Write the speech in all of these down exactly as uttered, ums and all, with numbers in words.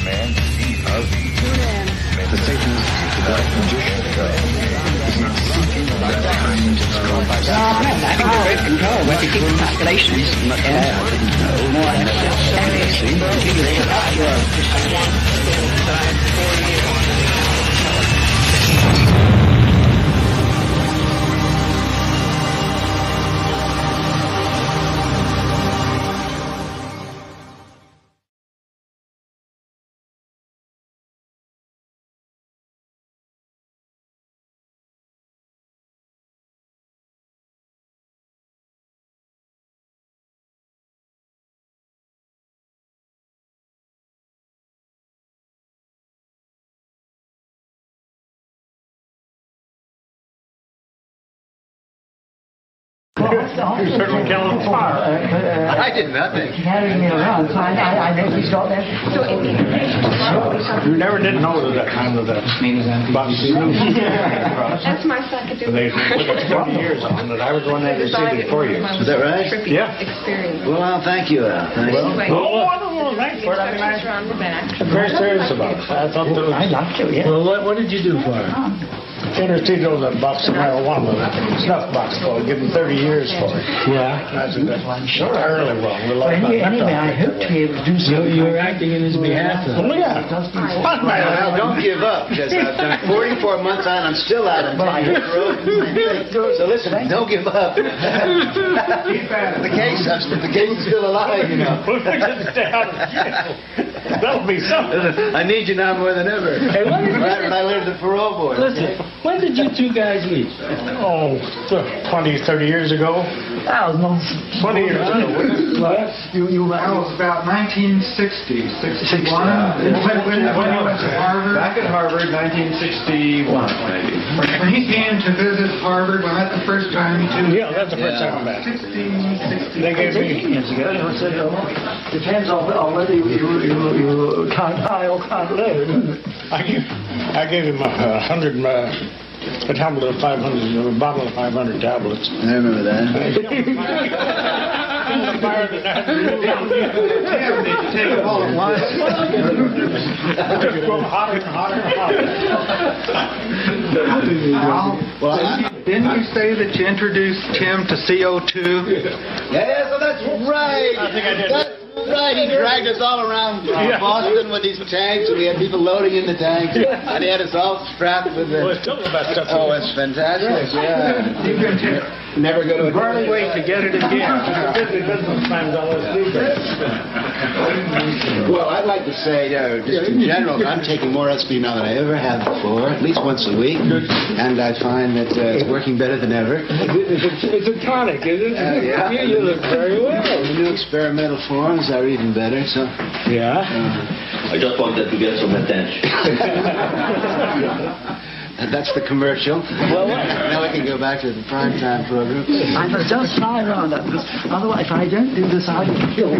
The Satanist, the black magician, is not seeking that kind of contact. No, I know that. You're in control. If you keep the calculations, not yeah, I didn't know. More or less everything. You can look at your... You certainly killed him fire. I did nothing. Carrying me around, so I, I, I know he's got that. So in the You never did know that that time of that bus. That's my second They put twenty years on it. I was the one that received it for you. Is that right? Yeah. Experience. Well, Al, thank you, Al. Thank you. Oh, I don't know. Thanks for it. I mean, I, Around the back. I'm very serious about it. I thought that was... I'd like to, yeah. Well, what, what did you do for her? Interested in a box of marijuana, snuff box for it. Give him thirty years for it. Yeah. That's a good one. Sure. Early one. We're Well, like anyway, anyway, I hope to be able to do You, something. you were acting in his behalf. Oh, Though. yeah. Al, don't give up, because I've done forty-four months on, I'm still out of So listen, don't give up. the case, the case is still alive, you know. Stay out of jail. That'll be something. I need you now more than ever. Hey, what is Right when I learned the parole board. Listen, when did you two guys meet? Oh, twenty, thirty years ago. That was nonsense. twenty years ago. What? You, you were... That was about nineteen sixty, sixty-one. When, when, when he went to Harvard. Back at Harvard, nineteen sixty-one, maybe. When he came to visit Harvard, when I met the first time, he Yeah, that's the first time I met. sixty, sixty. They gave me... years ago, you know, so, uh, depends on, on whether you, you, you, you can't high or can't low. I gave, I gave him a, a hundred, uh, a tablet of five hundred, a bottle of five hundred tablets. I remember that. Fire the night. Take it all at once. Just go hotter and hotter and hotter. Al, Well, I, didn't you say that you introduced Tim to C O two? yeah, so that's right. I think I did. That's right. He dragged us all around uh, Yeah. Boston with these tanks, and we had people loading in the tanks, and he had us all strapped with Well, the... it's still the best stuff. Oh, it's fantastic. Yeah. You can take Never go to a... Barely wait to get it again. Busy businessman's always do that. Well, I'd like to say, uh, just in general, I'm taking more S P now than I ever have before, at least once a week, and I find that uh, it's working better than ever. It's, it's a tonic, isn't it? Uh, yeah. You, you look very well. The new experimental forms are even better, so... Yeah? Uh, I just wanted to get some attention. that's the commercial. Well, what? Now we can go back to the primetime program. I must just fly around that, because otherwise, if I don't do this, I'll be killed.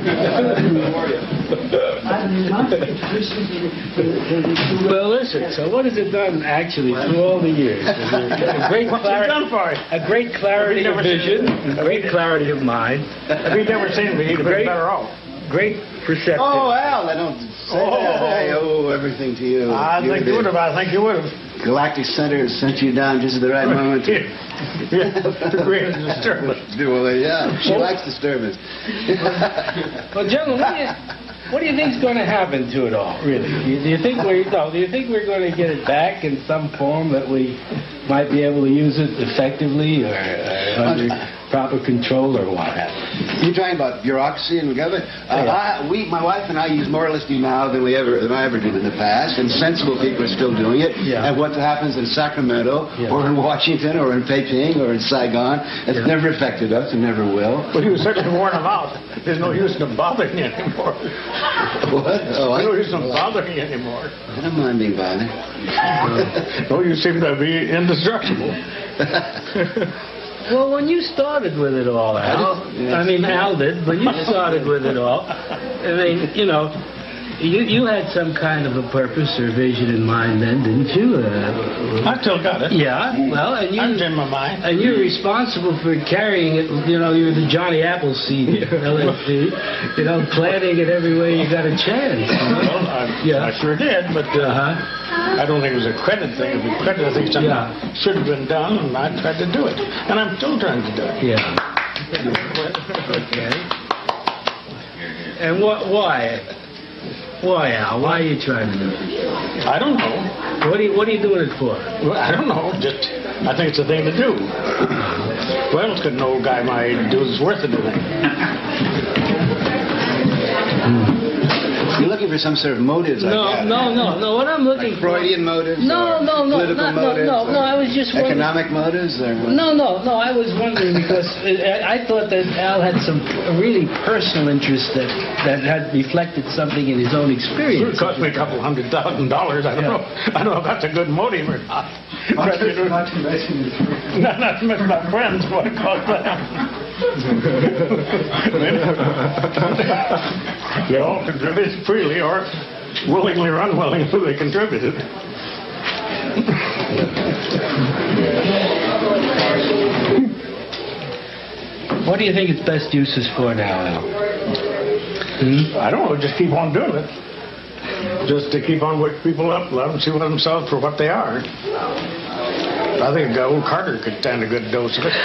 Well, listen, so what has it done, actually, through all the years? A great clarity, a greght clarity of vision, a great clarity of mind. If he'd never seen me, he'd have been better off. Great perception. Oh, Al, I don't say Oh. that. I owe everything to you. I You think did. you would have. I think you would have. Galactic Center sent you down just at the right moment. To... Yeah, to create a disturbance. Well, yeah, she likes disturbance. Well, gentlemen, what do you, what do you think's going to happen to it all, really? Do you, do you think we're no? Do you think we're going to get it back in some form that we might be able to use it effectively or uh, under proper control or what have you? You're talking about bureaucracy and government. Uh, I, we, my wife and I, use more or less now than we ever than I ever did in the past, and sensible people are still doing it. Yeah. And what happens in Sacramento, Yeah. or in Washington, or in Beijing, or in Saigon, it's Yeah. never affected us, and never will. Well, you certainly warn them out. There's no use in them bothering you anymore. What? Oh, There's no I, use in them bothering you anymore. I don't mind being bothered. Oh, you seem to be indestructible. Well, when you started with it all, Al, Yeah. I mean, Al did, but you started with it all. I mean, you know, You you had some kind of a purpose or vision in mind then, didn't you? Uh, I still got it. yeah. Well, and you I'm in my mind. and you're responsible for carrying it. You know, you're the Johnny Appleseed, L S D. You know, planting it every way you got a chance. Well, I, Yeah. I sure did, but uh, Uh-huh. I don't think it was a credit thing. It was credit. I think something Yeah. should have been done, and I tried to do it. And I'm still trying to do it. Yeah. Okay. And what? Why? Why, Al? Why are you trying to do it? I don't know. What are you What are you doing it for? Well, I don't know. Just, I think it's a thing to do. What else could an old guy my age do that's worth anything? You're looking for some sort of motives, I No, gather. no, no, no. What I'm looking Like Freudian motives? No, or no, no, Political not- no, motives? no, no, or I was just wondering- Economic motives? Or No, no, no. I was wondering because I, I thought that Al had some really personal interest that that had reflected something in his own It experience. cost me a couple hundred thousand dollars. I don't know. I don't know if that's a good motive or not. Not But, you know, not to mention his not, not to mention my friends, what it cost them. They all contributed freely or willingly or unwillingly they contributed. What do you think its best uses for now, Al? Hmm? I don't know, just keep on doing it. Just to keep on waking people up, let them see themselves for what they are. I think uh, old Carter could stand a good dose of it.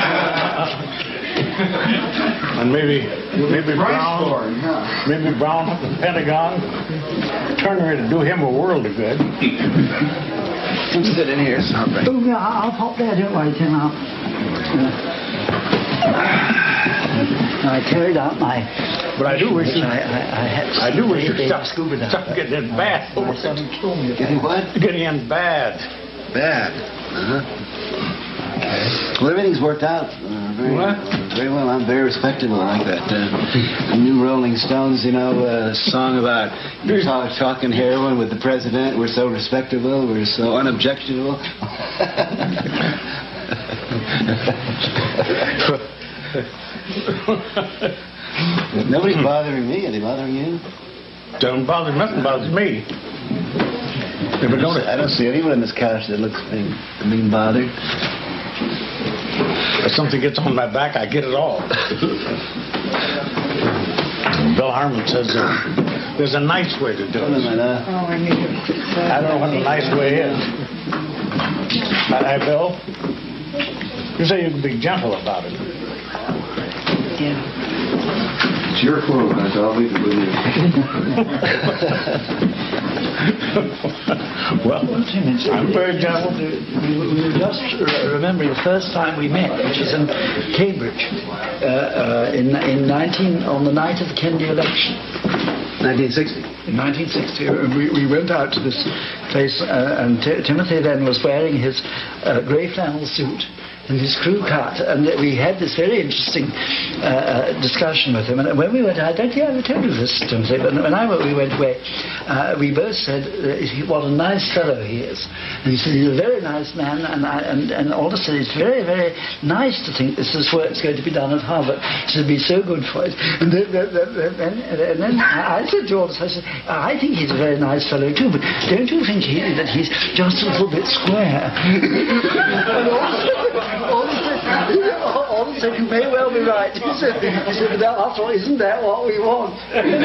And maybe maybe Brown, story, yeah. maybe Brown at the Pentagon, Turner to do him a world of good. Come sit in here. All right. Oh, yeah, I'll pop there, don't worry, Tim. I'll... I carried out my... But I do wish I, I, I had I do wish they- you'd they stop, scuba dive. stop getting in bad. My son told me about Getting what? Getting in bad. Bad. Uh-huh. Well, everything's worked out uh, very, What? very well. I'm very respectable like that. Uh, new Rolling Stones, you know, uh, song about you talk, talking heroin with the president. We're so respectable. We're so unobjectionable. Nobody's bothering me. Are they bothering you? Don't bother, nothing bothers me. If it don't, I don't see anyone in this couch that looks being, being bothered. if something gets on my back, I get it all. Bill Harmon says uh, there's a nice way to do Tell them it. that, uh, Oh, I need it. I don't know what the nice way is. Hi, Bill. You say you can be gentle about it. Yeah. It's your quote, I'll leave it with you. Well, I'm very gentle. We we were just uh, remembering the first time we met, which is in Cambridge, uh, uh, in in nineteen on the night of the Kennedy election. nineteen sixty. In nineteen sixty, uh, we, we went out to this place, uh, and T- Timothy then was wearing his uh, grey flannel suit and his crew cut, and we had this very interesting uh, uh, discussion with him. And when we went, I don't think I ever told you this, Timothy, but when I we went away, uh, we both said uh, what a nice fellow he is. And he said he's a very nice man, and I, and and Aldous said it's very very nice to think this is work's going to be done at Harvard. It should be so good for it. And then, then, then, and then I said to Aldous, I said I think he's a very nice fellow too, but don't you think he, that he's just a little bit square? And Aldous Aldous said, you may well be right. He said, he said, but after all, isn't that what we want? and,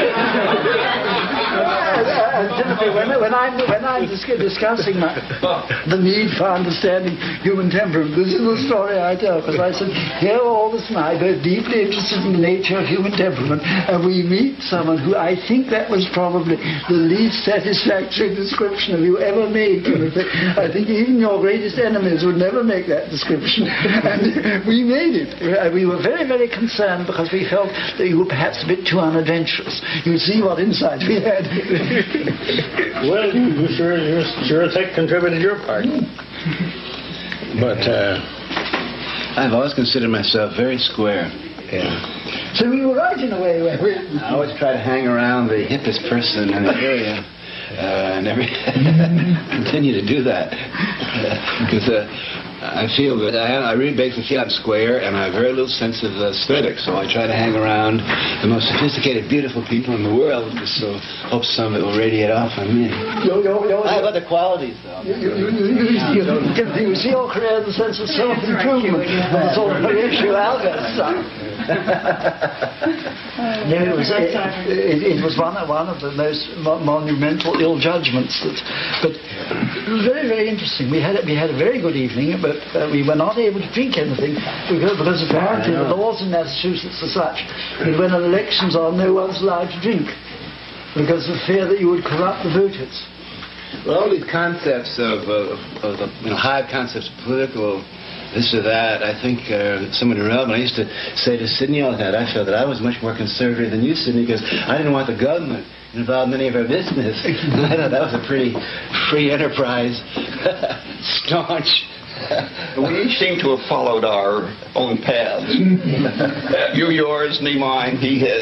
and Timothy, when, when I'm, when I'm dis- discussing my, the need for understanding human temperament, this is the story I tell, because I said, here Aldous and I both deeply interested in the nature of human temperament, and we meet someone who I think that was probably the least satisfactory description of you ever made, Timothy. I think even your greatest enemies would never make that description. And we made it. We were very, very concerned because we felt that you were perhaps a bit too unadventurous. You'd see what insight we had. Well, you sure you sure think contributed your part. But uh, I've always considered myself very square. yeah. So we were right in a way, weren't we? I always try to hang around the hippest person in the area. Uh, and every continue to do that because uh, I feel that I, I really basically feel I'm square, and I have very little sense of uh, aesthetics, so I try to hang around the most sophisticated, beautiful people in the world, just so hope some of it will radiate off on me. You're, you're, you're, I have other qualities, though. You, you, you, you, you, you see your career in the sense of self-improvement, and the sort of Horatio Alger stuff. No, it was, it, it, it was one of, one of the most mo monumental ill judgments. That, but it was very, very interesting. We had we had a very good evening, but uh, we were not able to drink anything because, because apparently the laws in Massachusetts are such that when an election's on, no one's allowed to drink because of fear that you would corrupt the voters. Well, all these concepts of, of, of the you know, high concepts of political this or that, I think uh, somewhat irrelevant. I used to say to Sidney all the time, I felt that I was much more conservative than you, Sidney, because I didn't want the government involved in any of our business. I thought that was a pretty free enterprise, staunch. We each seem to have followed our own paths. You yours, me mine, he his.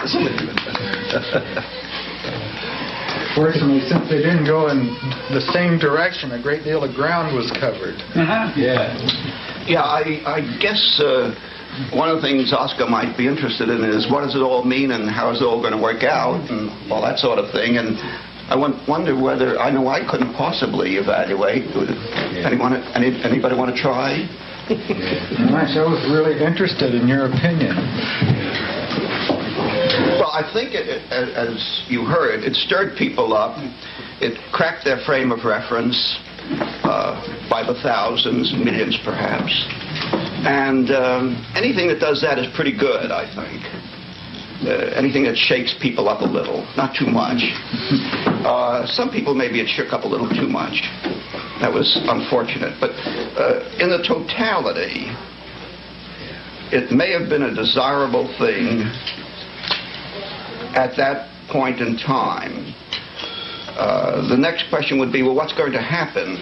Fortunately, since they didn't go in the same direction, a great deal of ground was covered. Uh-huh. Yeah. Yeah, I, I guess uh, one of the things Oscar might be interested in is what does it all mean and how is it all going to work out and all that sort of thing. And I wonder whether, I know I couldn't possibly evaluate. Yeah. Anyone, any, anybody want to try? Yeah. Nice, I was really interested in your opinion. Well, I think, it, it, as you heard, it stirred people up. It cracked their frame of reference uh, by the thousands, millions perhaps. And um, anything that does that is pretty good, I think. Uh, anything that shakes people up a little, not too much. Uh, some people, maybe it shook up a little too much. That was unfortunate. But uh, in the totality, it may have been a desirable thing at that point in time. Uh, the next question would be, well, what's going to happen?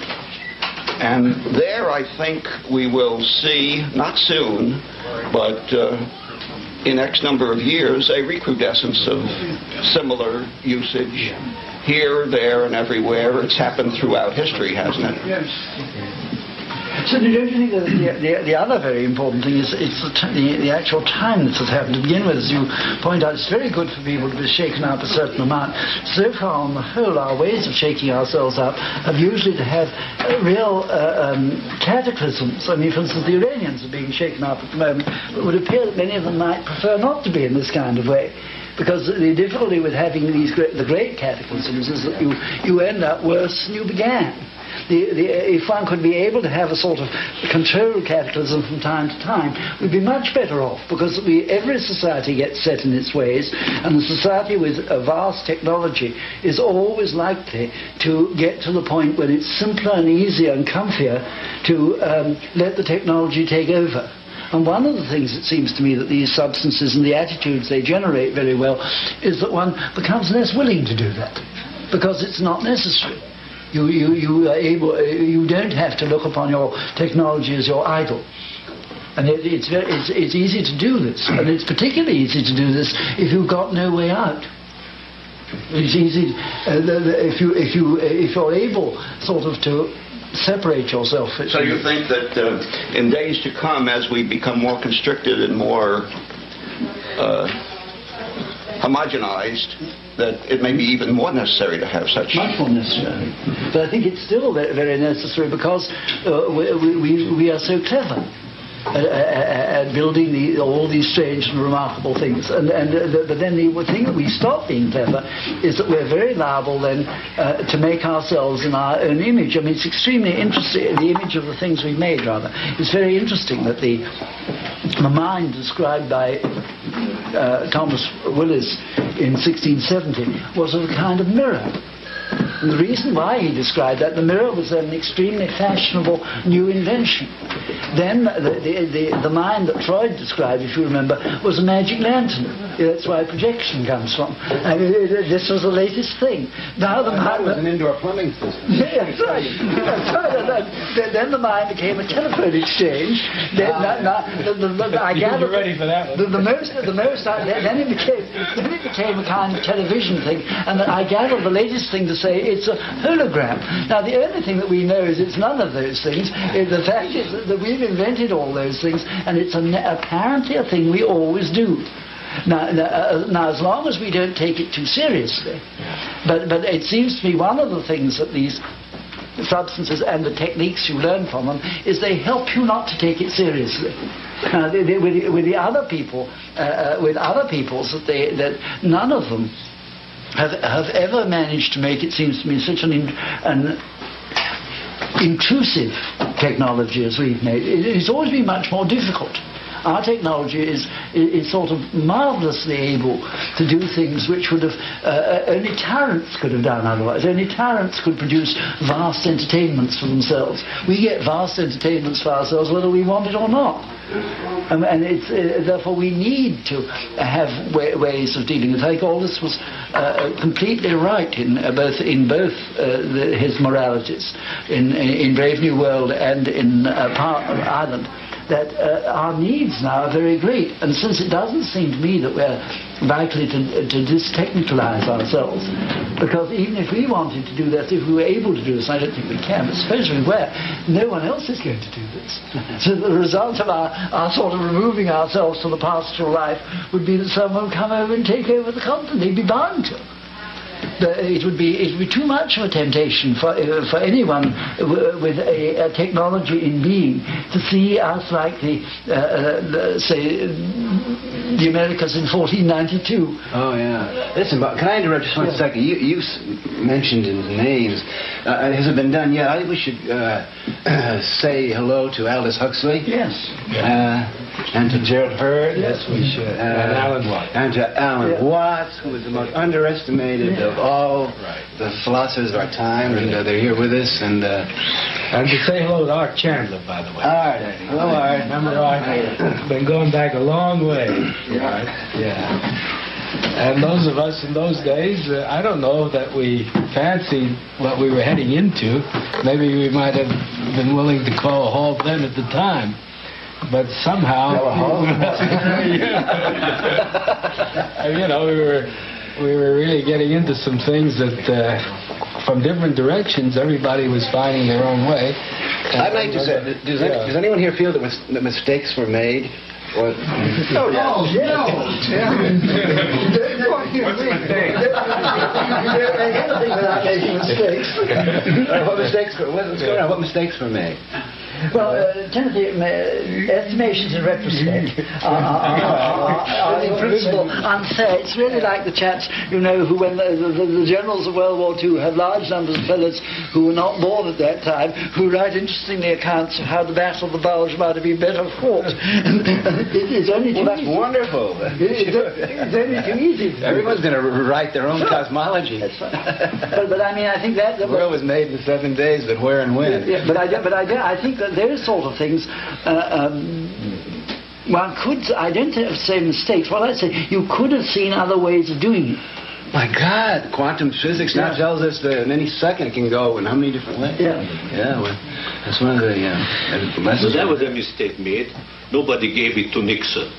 And there, I think we will see, not soon, but uh, in X number of years, a recrudescence of similar usage here, there, and everywhere. It's happened throughout history, hasn't it? Yes. So don't you think that the, the, the other very important thing is it's the, the, the actual time this has happened? To begin with, as you point out, it's very good for people to be shaken up a certain amount. So far, on the whole, our ways of shaking ourselves up have usually to have uh, real uh, um, cataclysms. I mean, for instance, the Iranians are being shaken up at the moment, but it would appear that many of them might prefer not to be in this kind of way. Because the difficulty with having these great, the great cataclysms is that you, you end up worse than you began. The, the, if one could be able to have a sort of controlled cataclysm from time to time, we'd be much better off, because we, every society gets set in its ways, and the society with a vast technology is always likely to get to the point when it's simpler and easier and comfier to um, let the technology take over. And one of the things, it seems to me, that these substances and the attitudes they generate very well is that one becomes less willing to do that, because it's not necessary. You, you, you, are able, you don't have to look upon your technology as your idol. And it, it's, very, it's, it's easy to do this, and it's particularly easy to do this if you've got no way out. It's easy uh, the, the, if, you, if, you, if you're able sort of to separate yourself. So you think that uh, in days to come, as we become more constricted and more uh, homogenized, that it may be even more necessary to have such... Much more necessary. But I think it's still very, very necessary, because uh, we, we, we are so clever at, at, at building the, all these strange and remarkable things. And, and uh, the, but then the thing that we stop being clever is that we're very liable then uh, to make ourselves in our own image. I mean, it's extremely interesting, the image of the things we've made, rather. It's very interesting that the, the mind described by uh, Thomas Willis in sixteen seventy was of a kind of mirror. And the reason why he described that, the mirror was an extremely fashionable new invention. Then the, the, the, the mind that Freud described, if you remember, was a magic lantern. That's where projection comes from. I mean, this was the latest thing. Now the mind was an indoor plumbing system. Yeah, that's right. That's right. Then the mind became a telephone exchange. Then, uh, now, the, the, the, I gather you're ready for that one. The, the most, the most. Then it became, then it became a kind of television thing. And I gather the latest thing to say It's a hologram. Now, the only thing that we know is it's none of those things. The fact is that, that we've invented all those things, and it's a, apparently a thing we always do. Now, uh, now, as long as we don't take it too seriously, but, but it seems to me one of the things that these substances and the techniques you learn from them is they help you not to take it seriously. Now, they, they, with, the, with the other people, uh, uh, with other peoples, that they that none of them have have ever managed to make it seems to me such an, in, an intrusive technology as we've made. It, it's always been much more difficult. Our technology is, is, is sort of marvelously able to do things which would have uh, only tyrants could have done otherwise. Only tyrants could produce vast entertainments for themselves. We get vast entertainments for ourselves whether we want it or not. Um, and it's, uh, therefore we need to have way, ways of dealing with it. I think Aldous was uh, completely right in uh, both in both uh, the, his moralities, in, in Brave New World and in uh, Par- Ireland, that uh, our needs now are very great. And since it doesn't seem to me that we're likely to, to distechnicalize ourselves, because even if we wanted to do this, if we were able to do this, I don't think we can, but suppose we were, no one else is going to do this. So the result of our, our sort of removing ourselves from the pastoral life would be that someone would come over and take over the continent. They'd be bound to. It would be it would be too much of a temptation for uh, for anyone w- with a, a technology in being to see us like the, uh, uh, the say the Americas in fourteen ninety-two. Oh yeah. Listen, but can I interrupt just one yeah. second? You you s- mentioned in the names. Uh, has it been done yet? I think we should uh, uh, say hello to Aldous Huxley. Yes. Uh, and to Gerald Heard. Yes, we should. Uh, and Alan Watts. And to Alan yeah. Watts, who was the most underestimated yeah. of all right. the philosophers of our time, and uh, they're here with us. And uh, and to say hello to Art Chandler, by the way. Art. Hello, Art. Remember Art? Been going back a long way. Yeah. Yeah. And those of us in those days, uh, I don't know that we fancied what we were heading into. Maybe we might have been willing to call a halt then at the time. But somehow, yeah. you know, we were we were really getting into some things that, uh, from different directions, everybody was finding their own way. And I'd like to say, does, yeah. does anyone here feel that, mis- that mistakes were made? Or, oh, no, yeah. What's the mistake? You don't make anything without making mistakes. what mistakes? What's going on? What mistakes were made? Well, uh, Timothy, uh, estimations in retrospect are, are, are, are in principle unfair. It's really like the chaps, you know, who, when the, the, the generals of World War Two have large numbers of fellows who were not born at that time, who write interestingly accounts of how the Battle of the Bulge might have been better fought. it, it's only too well, that's easy. wonderful. It's, it's only too easy. Everyone's going to write their own sure. cosmology. That's right. but, but I mean, I think that... The world was made in seven days, but where and when? Yeah, but I, but I, I think that those sort of things, uh, um, one could, I don't say mistakes, well, I'd say you could have seen other ways of doing it. My God, quantum physics now yeah. tells us that in any second it can go in how many different ways? Yeah. Yeah, well, that's one of the uh, lessons. So that was a mistake made. Nobody gave it to Nixon.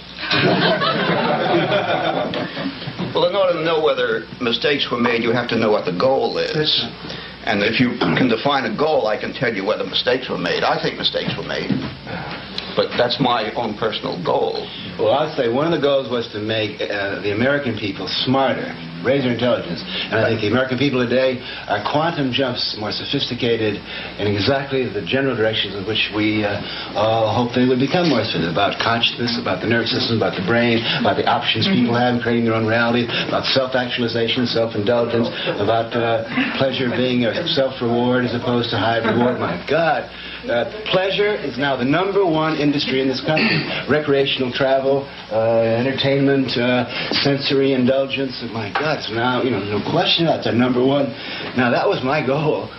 Well, in order to know whether mistakes were made, you have to know what the goal is. And if you can define a goal, I can tell you whether mistakes were made. I think mistakes were made. But that's my own personal goal. Well, I'll say one of the goals was to make uh, the American people smarter, raise their intelligence. And I think the American people today are quantum jumps more sophisticated in exactly the general directions in which we uh, all hope they would become more sophisticated, about consciousness, about the nervous system, about the brain, about the options people have in creating their own reality, about self-actualization, self-indulgence, about uh, pleasure being a self-reward as opposed to high reward. My God. Uh, pleasure is now the number one industry in this country. Recreational travel, uh, entertainment, uh, sensory indulgence. My God, it's now, you know, no question that's our number one. Now, that was my goal.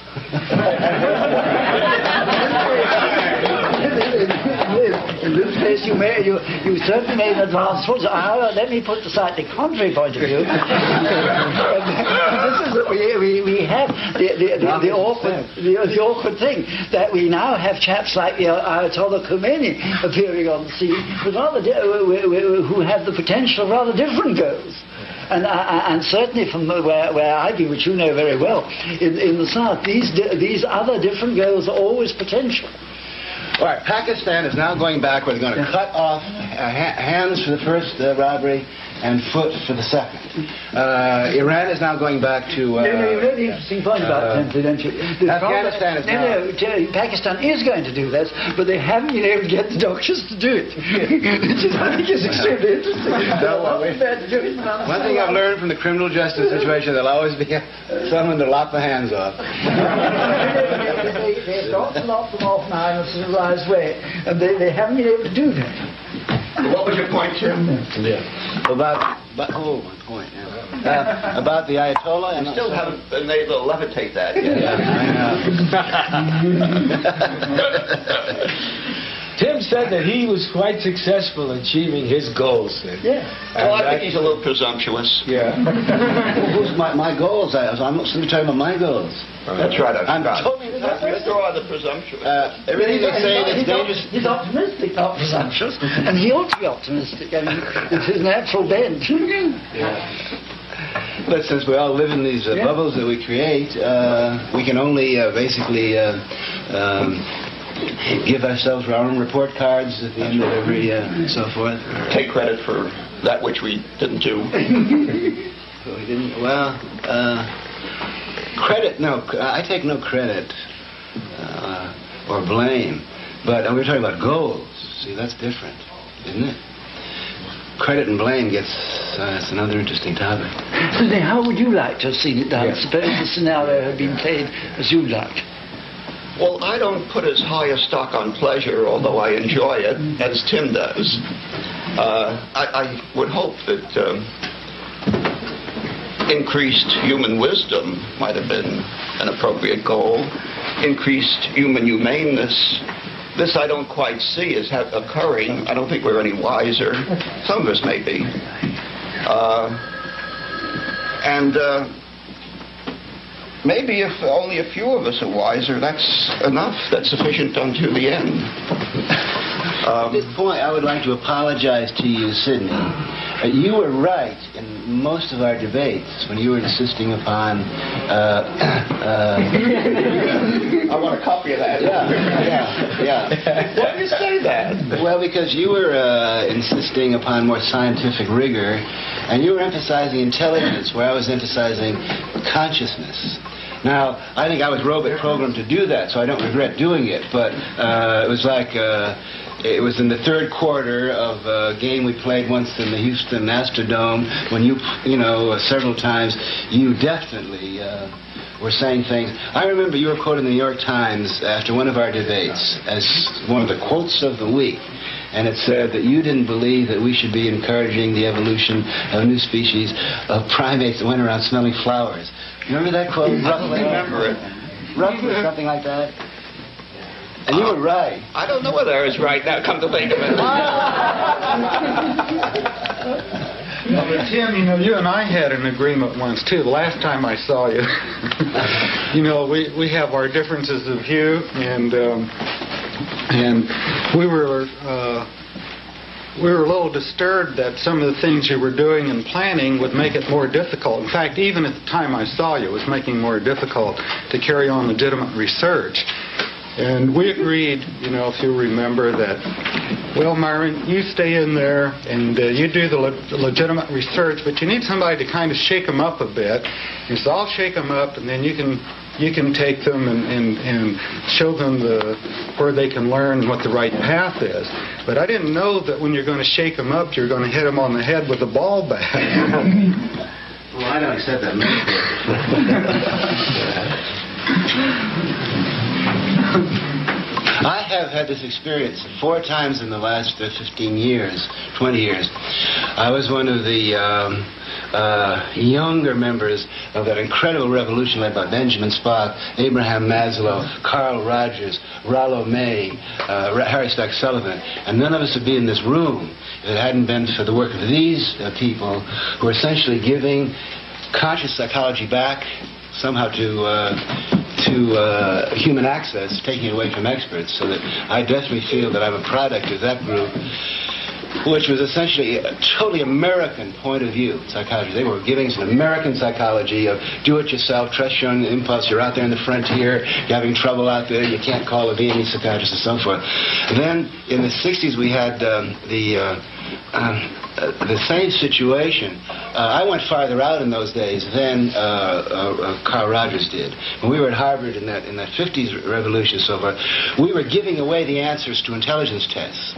In this case, you, may, you, you certainly made an advance. However, let me put the slightly contrary point of view. This is that we, we, we have the, the, the, the, awkward, the, the awkward thing that we now have chaps like the Ayatollah Khomeini appearing on the scene, but rather di- who have the potential of rather different goals. And, uh, and certainly from the, where, where I be, which you know very well, in, in the South, these, di- these other different goals are always potential. All right, Pakistan is now going backward. They're going to cut off uh, ha- hands for the first uh, robbery and foot for the second. Uh, Iran is now going back to... Uh, no, no, you know the interesting point about uh, Temple, don't you? The Afghanistan is no, now... no, t- Pakistan is going to do that, but they haven't been able to get the doctors to do it. Which is, I think is extremely interesting. No, well, wait. One thing I've learned from the criminal justice situation, there'll always be someone to lop the hands off. they, they've got to lop them off now in a civilized way, and they, they haven't been able to do that. What was your point, Jim? Yeah. About, about oh, one point. Yeah. Uh, about the Ayatollah, and I still haven't been able to levitate that yet. Yeah, I know. Tim said that he was quite successful in achieving his goals. Then. Yeah. Well, I think he's a little presumptuous. Yeah. Well, who's my, my goals? I, I'm not talking about my goals. That's right, I've I'm forgotten. totally You are the presumptuous. Uh, everything they say that's he's, dangerous. he's optimistic, not presumptuous, and he ought to be optimistic. I mean, it's his natural bent. Yeah. But since we all live in these uh, Yeah. bubbles that we create, uh, we can only uh, basically uh, um, give ourselves our own report cards at the end of every uh, and so forth. Take credit for that which we didn't do. Well, we didn't. Well, uh, credit. No, I take no credit uh, or blame. But uh, we're talking about goals. See, that's different, isn't it? Credit and blame gets. Uh, it's another interesting topic. So then, how would you like to have seen it done? Yeah. Suppose the scenario had been played as you'd like. Well, I don't put as high a stock on pleasure, although I enjoy it, as Tim does. Uh, I, I would hope that um, increased human wisdom might have been an appropriate goal. Increased human humaneness. This I don't quite see as ha- occurring. I don't think we're any wiser. Some of us may be. Uh, and uh, maybe if only a few of us are wiser, that's enough. That's sufficient unto the end. Um, At this point, I would like to apologize to you, Sidney. Uh, you were right in most of our debates when you were insisting upon... Uh, uh, I want a copy of that. Yeah, yeah, yeah. Why do you say that? Well, because you were uh, insisting upon more scientific rigor, and you were emphasizing intelligence, where I was emphasizing consciousness. Now, I think I was robot programmed to do that, so I don't regret doing it, but uh, it was like... Uh, It was in the third quarter of a game we played once in the Houston Astrodome when you, you know, uh, several times, you definitely uh, were saying things. I remember you were quoted in the New York Times after one of our debates as one of the quotes of the week. And it said that you didn't believe that we should be encouraging the evolution of a new species of primates that went around smelling flowers. Remember that quote? Roughly? I remember it. Roughly, something like that. And you were right. I don't know whether I was right now, come to think of it. Well, but Tim, you know, you and I had an agreement once, too, the last time I saw you. You know, we, we have our differences of view, and um, and we were... Uh, We were a little disturbed that some of the things you were doing and planning would make it more difficult. In fact, even at the time I saw you, it was making it more difficult to carry on legitimate research. And we agreed, you know, if you remember, that, well, Myron, you stay in there and uh, you do the le- legitimate research, but you need somebody to kind of shake them up a bit. And so I'll shake them up, and then you can you can take them and, and, and show them the where they can learn what the right path is. But I didn't know that when you're going to shake them up, you're going to hit them on the head with a ball bat. Well, I don't accept that metaphor. I have had this experience four times in the last uh, fifteen years, twenty years. I was one of the um, uh, younger members of that incredible revolution led by Benjamin Spock, Abraham Maslow, Carl Rogers, Rollo May, uh, Harry Stack Sullivan, and none of us would be in this room if it hadn't been for the work of these uh, people who are essentially giving conscious psychology back somehow to uh, to uh, human access, taking it away from experts, so that I definitely feel that I'm a product of that group. which was essentially a totally American point of view, psychology. They were giving us an American psychology of do-it-yourself, trust your own impulse, you're out there in the frontier, you're having trouble out there, you can't call a Viennese psychiatrist and so forth. Then, in the sixties, we had um, the... Uh, um, uh, the same situation. Uh, I went farther out in those days than uh, uh, uh, Carl Rogers did. When we were at Harvard in that in that fifties revolution and so forth, we were giving away the answers to intelligence tests.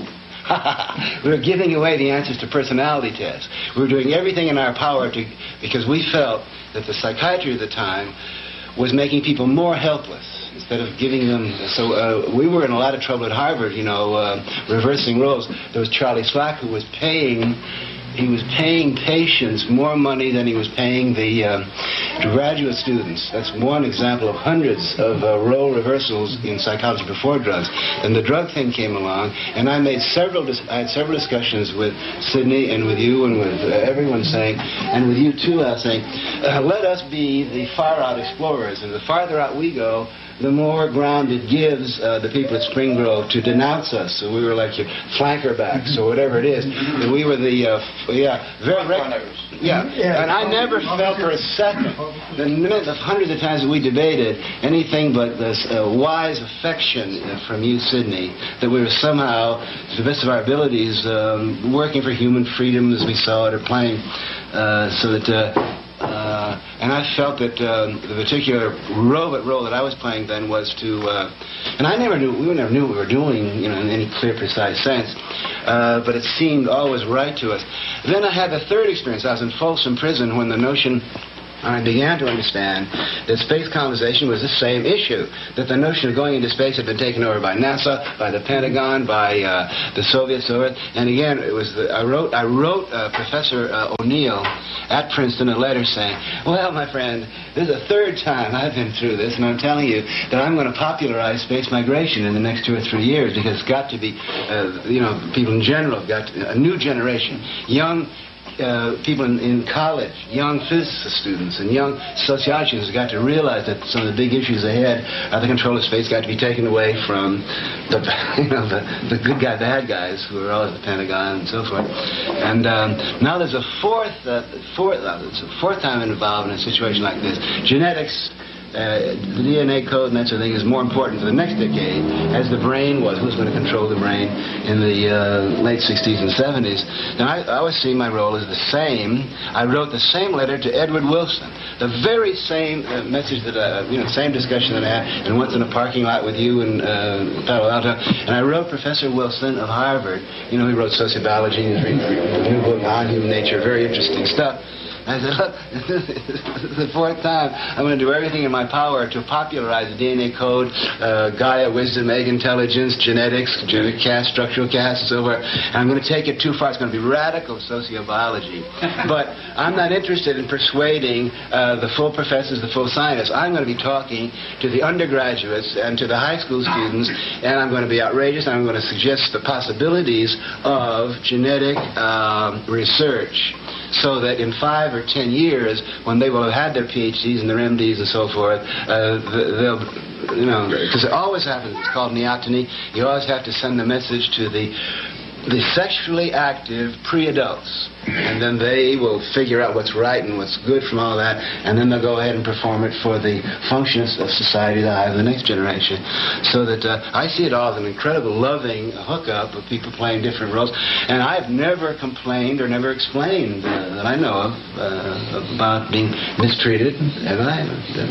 We were giving away the answers to personality tests. We were doing everything in our power to, because we felt that the psychiatry at the time was making people more helpless instead of giving them. So uh, we were in a lot of trouble at Harvard, you know, uh, reversing roles. There was Charlie Slack who was paying, he was paying patients more money than he was paying the uh, graduate students. That's one example of hundreds of uh, role reversals in psychology before drugs. Then the drug thing came along, and I made several. Dis- I had several discussions with Sidney and with you and with uh, everyone saying, and with you too, Al, saying, uh, let us be the far-out explorers, and the farther out we go, the more ground it gives uh, the people at Spring Grove to denounce us. So we were like your flanker backs or whatever it is. And we were the, uh, f- yeah, very rec- yeah. And I never felt for a second, the minute, the hundreds of times that we debated, anything but this uh, wise affection uh, from you, Sidney, that we were somehow, to the best of our abilities, um, working for human freedom as we saw it, or playing, uh, so that... Uh, Uh, and I felt that uh, the particular robot role that I was playing then was to, uh, and I never knew, we never knew what we were doing, you know, in any clear, precise sense, uh, but it seemed always right to us. Then I had the third experience. I was in Folsom Prison when the notion, I began to understand that space colonization was the same issue, that the notion of going into space had been taken over by NASA, by the Pentagon, by uh, the Soviets over it. And again, it was the, I wrote I wrote uh, Professor uh, O'Neill at Princeton a letter saying, well, my friend, this is the third time I've been through this, and I'm telling you that I'm going to popularize space migration in the next two or three years, because it's got to be, uh, you know, people in general have got to, a new generation, young Uh, people in, in college, young physicist students and young sociologists have got to realize that some of the big issues ahead are the control of space got to be taken away from the, you know, the, the good guy, bad guys who are always the Pentagon and so forth. And um, now there's a fourth, uh, fourth, uh, it's a fourth time involved in a situation like this. Genetics. Uh, the D N A code and that sort of thing is more important for the next decade, as the brain was. Who's going to control the brain in the uh, late sixties and seventies? Now, I, I always see my role as the same. I wrote the same letter to Edward Wilson, the very same uh, message that, uh, you know, same discussion that I had, and once in a parking lot with you in uh, Palo Alto. And I wrote Professor Wilson of Harvard. You know, he wrote sociobiology, and his new book on human nature, very interesting stuff. I said, look, this is the fourth time. I'm going to do everything in my power to popularize the D N A code, uh, Gaia, wisdom, egg intelligence, genetics, genetic cast, structural cast, and so forth. And I'm going to take it too far. It's going to be radical sociobiology. But I'm not interested in persuading uh, the full professors, the full scientists. I'm going to be talking to the undergraduates and to the high school students, and I'm going to be outrageous, and I'm going to suggest the possibilities of genetic uh, research, so that in five or ten years, when they will have had their P H Ds and their M Ds and so forth, uh, they'll, you know, because it always happens, it's called neoteny, you always have to send the message to the the sexually active pre-adults, and then they will figure out what's right and what's good from all that, and then they'll go ahead and perform it for the functions of society that I have the next generation. So that uh, I see it all as an incredible loving hookup of people playing different roles, and I've never complained or never explained uh, that I know of uh, about being mistreated, have I?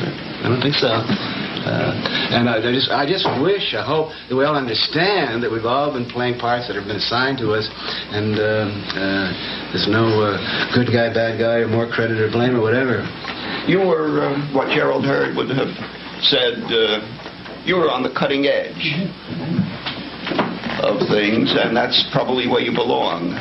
I don't think so. Uh, and I, I just, I just wish, I hope that we all understand that we've all been playing parts that have been assigned to us, and uh, uh, there's no uh, good guy, bad guy, or more credit or blame or whatever. You were, uh, what Gerald Heard would have said, uh, you were on the cutting edge of things, and that's probably where you belong.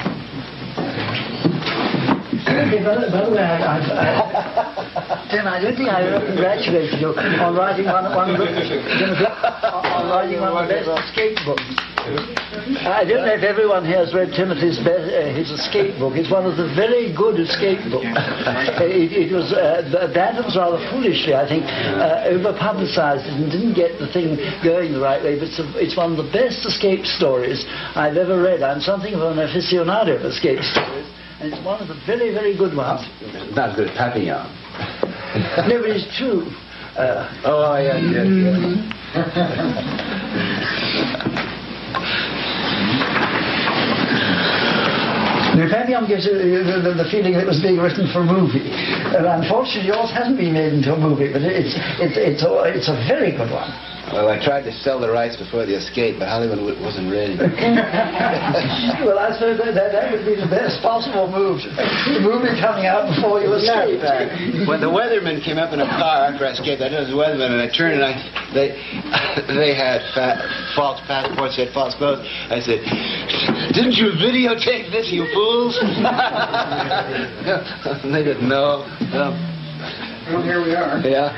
Okay, by, the, by the way, I, I, I, Tim, I don't think I ever congratulated you on writing one, one book, on, on writing one of the best escape books. I don't know if everyone here has read Timothy's be- uh, his escape book. It's one of the very good escape books. uh, it, it was uh, that was rather foolishly, I think, uh, over-publicized and didn't get the thing going the right way. But it's, a, it's one of the best escape stories I've ever read. I'm something of an aficionado of escape stories, and it's one of the very, very good ones. Not as good as Papillon. No, but it's true. Uh, oh, yeah, yeah, yeah. The Papillon gives you the, the, the feeling that it was being written for a movie. And unfortunately, yours hasn't been made into a movie, but it's, it's, it's, a, it's a very good one. Well, I tried to sell the rights before the escape, but Hollywood wasn't ready. Well, I suppose that, that, that would be the best possible move. The movie coming out before you escape. When the weathermen came up in a car after I escaped, I knew it was the weathermen, and I turned and I, they, they had fat, false passports, they had false clothes. I said, "Didn't you videotape this, you fools?" And they didn't know. No. Well, here we are. Yeah.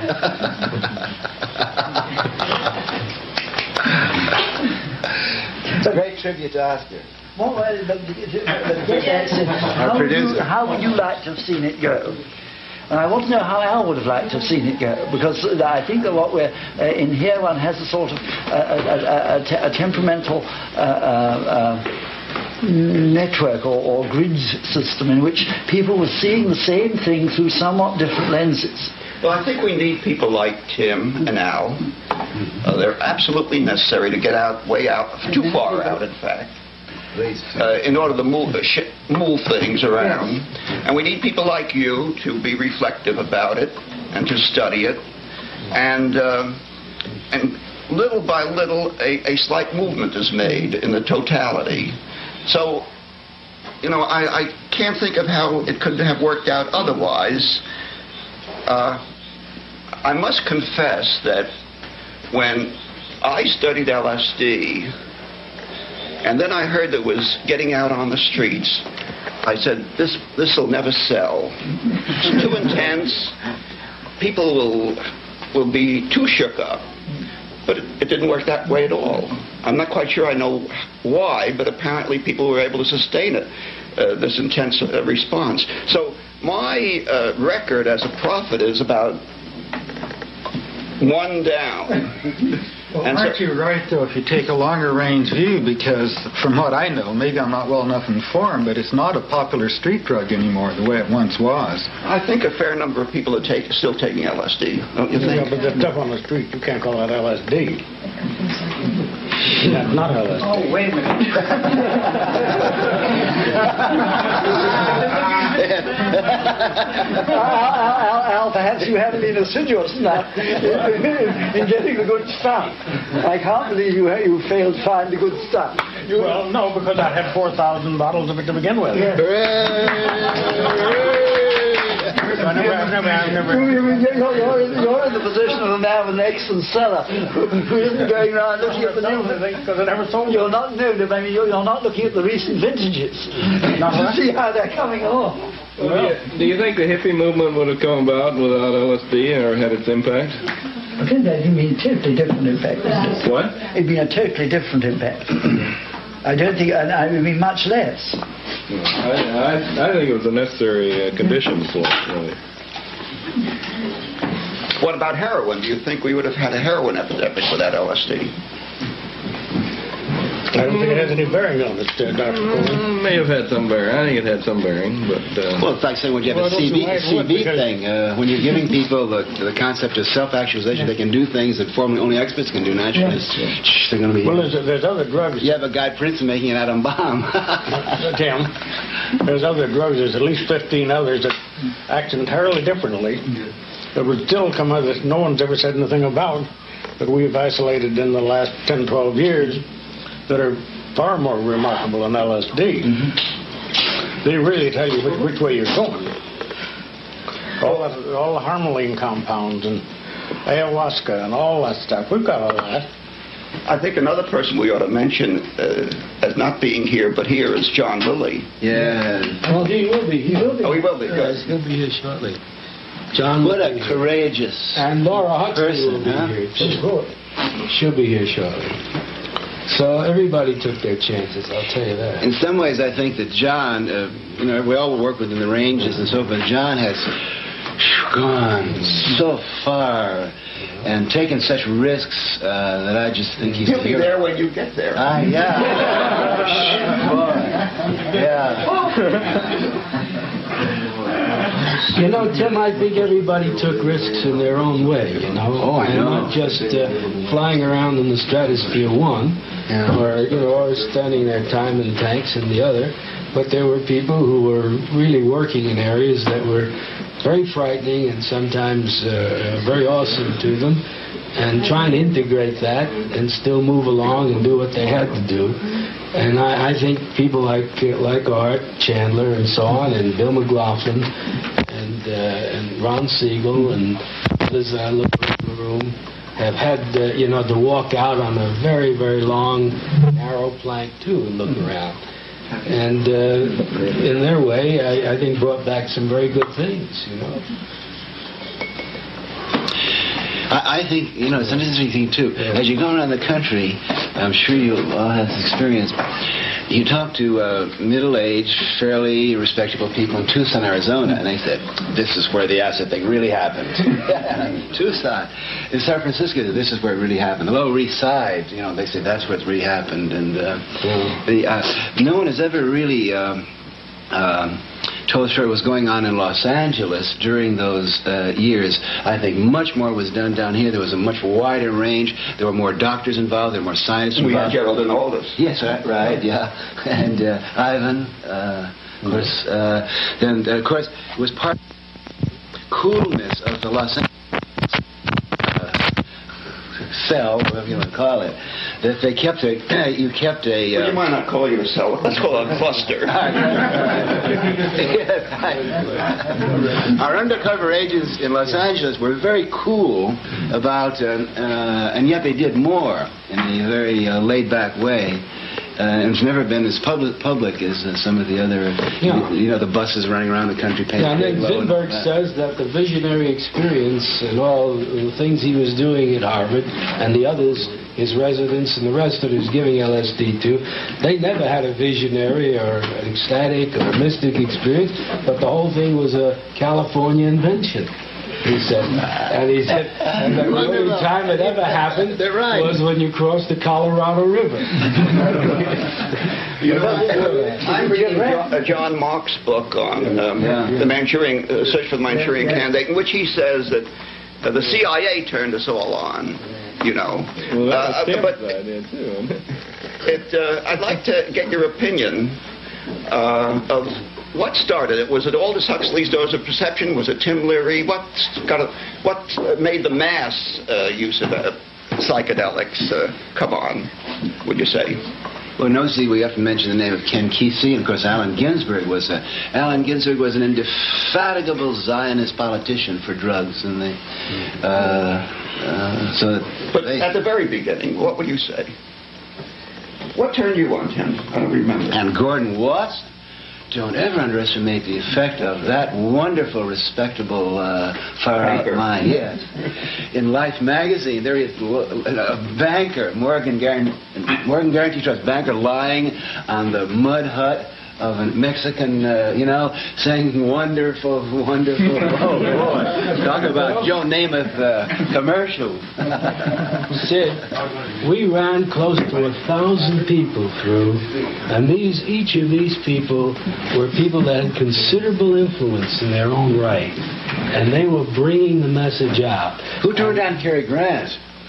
It's a great tribute to Oscar. Well, well, but, but, but how, would you, how would you like to have seen it go? And I want to know how Al would have liked to have seen it go, because I think that what we're uh, in here, one has a sort of uh, a, a, a, te- a temperamental uh, uh, uh, network or, or grid system in which people were seeing the same thing through somewhat different lenses. Well, I think we need people like Tim and Al. Uh, they're absolutely necessary to get out, way out, too far out, in fact, uh, in order to move, sh- move things around. And we need people like you to be reflective about it and to study it. And, uh, and little by little, a, a slight movement is made in the totality. So, you know, I, I can't think of how it could have worked out otherwise. Uh, I must confess that when I studied L S D, and then I heard that it was getting out on the streets, I said, this this will never sell. It's too intense. People will will be too shook up. But it, it didn't work that way at all. I'm not quite sure I know why, but apparently people were able to sustain it, uh, this intense uh, response. So my uh, record as a prophet is about one down. Well, and aren't so, you right, though, if you take a longer range view, because from what I know, maybe I'm not well enough informed, but it's not a popular street drug anymore the way it once was. I think a fair number of people are take, still taking L S D, don't you think? Yeah, but the stuff on the street, you can't call that L S D. That's not L S D. Oh, wait a minute. Al, Al, Al, perhaps you haven't been assiduous enough in, in getting the good stuff. I can't believe you you failed to find the good stuff. You, well, no, because I had four thousand bottles of it to begin with. Yeah. I never, I've never, I've never. You're, you're, you're in the position of a man with an excellent cellar who, who isn't going around looking at the new things because I never sold. You're not no, I mean you're, you're not looking at the recent vintages to see how they're coming along. Well, do, you, do you think the hippie movement would have come about without L S D or had its impact? I think that'd be a totally different impact. What? It'd be a totally different impact. I don't think, I mean, be much less. I, I, I think it was a necessary uh, condition for it, really. What about heroin? Do you think we would have had a heroin epidemic without L S D? I don't think it has any bearing on it, uh, Doctor Mm, may have had some bearing. I think it had some bearing, but... Uh, well, it's like saying when you have well, a C B, C B because... thing, uh, when you're giving people the, the concept of self-actualization, they can do things that formerly only experts can do naturally. Yeah. They're going to be... Well, there's, there's other drugs. You have a guy, Princeton, making an atom bomb. Tim, there's other drugs. There's at least fifteen others that act entirely differently. That would still come out that no one's ever said anything about, that we've isolated in the last ten, twelve years, that are far more remarkable than L S D. Mm-hmm. They really tell you which, which way you're going. All, that, all the harmaline compounds and ayahuasca and all that stuff. We've got all that. I think another person we ought to mention uh, as not being here but here is John Lilly. Yeah. Well, he will be. He will be. Oh, he will be. Good. Yes, he'll be here shortly. John, what a courageous and Laura Huxley person, will be huh? here. She'll, she'll be here shortly. So everybody took their chances, I'll tell you that. In some ways, I think that John, uh, you know, we all work within the ranges and so forth. John has gone so far and taken such risks uh, that I just think he's... He'll be there when you get there. Ah, yeah. Boy. Yeah. You know, Tim, I think everybody took risks in their own way, you know. Oh, I know. And not just uh, flying around in the stratosphere one, yeah. or, you know, or spending their time in tanks in the other. But there were people who were really working in areas that were very frightening and sometimes uh, very awesome to them, and trying to integrate that and still move along and do what they had to do. And I, I think people like uh, like Art Chandler and so on, and Bill McLaughlin, and uh, and Ron Siegel, and others I look in the room, have had uh, you know to walk out on a very very long narrow plank too and look around. And uh, in their way, I, I think brought back some very good things, you know. I, I think, you know, it's an interesting thing, too. As you go around the country, I'm sure you all have this experience, you talk to uh, middle-aged, fairly respectable people in Tucson, Arizona, and they said, this is where the acid thing really happened. Tucson. In San Francisco, this is where it really happened. The Lower East Side, you know, they say that's where it really happened. And uh, mm. the, uh, no one has ever really um, um, told us what was going on in Los Angeles during those uh, years. I think much more was done down here. There was a much wider range. There were more doctors involved. There were more scientists involved. We had Gerald and Aldous. Yes, right, right, yeah. And uh, Ivan, uh, of course. Uh, and, uh, of course, it was part of the coolness of the Los Angeles cell, whatever you want to call it, that they kept a, you kept a... Uh, well, you might not call it a cell. Let's call it a cluster. Our undercover agents in Los Angeles were very cool about, uh, uh, and yet they did more in a very uh, laid-back way. Uh, and it's never been as public public as uh, some of the other, yeah. you, you know, the buses running around the country. Yeah, and then Zinberg says that the visionary experience and all the things he was doing at Harvard and the others, his residents and the rest of it, he was giving L S D to, they never had a visionary or an ecstatic or mystic experience, but the whole thing was a California invention. He said, and he said, and the only time it ever happened right. was when you crossed the Colorado River. You know, I'm reading John, John Mark's book on um, yeah. the Manchurian uh, search for the Manchurian yeah. candidate, in which he says that uh, the C I A turned us all on. You know, well, that's uh, but idea too. it, uh, I'd like to get your opinion uh, of. What started it? Was it Aldous Huxley's Doors of Perception? Was it Tim Leary? What got a, what made the mass uh, use of uh, psychedelics uh, come on, would you say? Well, no, see, we have to mention the name of Ken Kesey, and of course Allen Ginsberg was a, Allen Ginsberg was an indefatigable Zionist politician for drugs, and they, uh, uh, so. But they, at the very beginning, what would you say? What turned you on, Tim? I don't remember. And Gordon Watson. Don't ever underestimate the effect of that wonderful, respectable, uh, far-out mind. Yes. In Life magazine, there is a banker, Morgan Guarantee, Morgan Guarantee Trust banker, lying on the mud hut of a Mexican, uh, you know, saying wonderful, wonderful. Oh boy! Talk about Joe Namath uh, commercials. Sid, we ran close to a thousand people through, and these, each of these people were people that had considerable influence in their own right, and they were bringing the message out. Who turned on Cary Grant?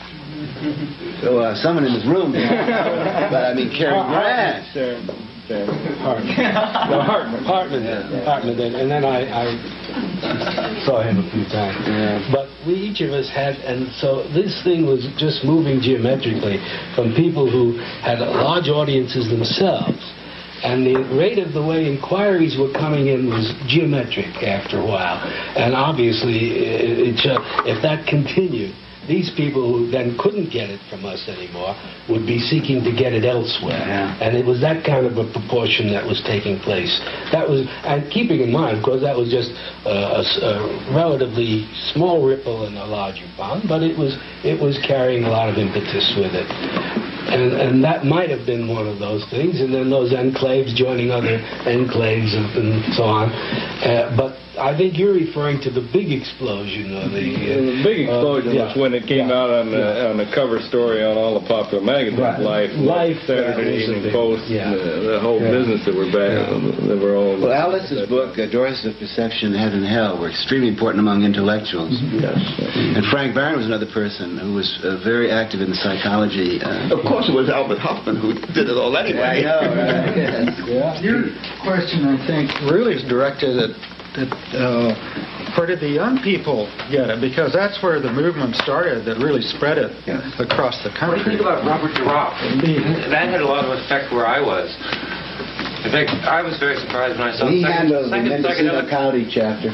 So, uh, someone in this room, but I mean Cary Grant. Hartman. No, Hartman. Hartman did. Hartman did. And then I, I saw him a few times. Yeah. But we, each of us had, and so this thing was just moving geometrically from people who had large audiences themselves. And the rate of the way inquiries were coming in was geometric after a while. And obviously, it, it, if that continued, these people who then couldn't get it from us anymore would be seeking to get it elsewhere. Yeah. And it was that kind of a proportion that was taking place. That was, and keeping in mind, of course, that was just uh, a, a relatively small ripple in a larger pond, but it was, it was carrying a lot of impetus with it. And, and that might have been one of those things, and then those enclaves joining other enclaves and, and so on. Uh, but I think you're referring to the big explosion, or the, uh, the big explosion uh, yeah. was when it came yeah. out on the yeah. on the cover story on all the popular magazines, right. Life, Life, Saturday Evening big, Post, yeah. and the, the whole yeah. business that were back. Yeah. They were all. Well, Alice's book, uh, Doors of Perception, Heaven and Hell, were extremely important among intellectuals. Mm-hmm. Yes. And Frank Barron was another person who was uh, very active in psychology. Uh, of course, it was Albert Hoffman who did it all anyway. Yeah, I know, right? Yes. Yeah. Your question, I think, really is directed at that uh, where did the young people get it? Because that's where the movement started that really spread it yes. across the country. What do you think about Robert Durock? That had a lot of effect where I was. In fact, I was very surprised when I saw he the second, handled second the Mendocino psychedelic County chapter.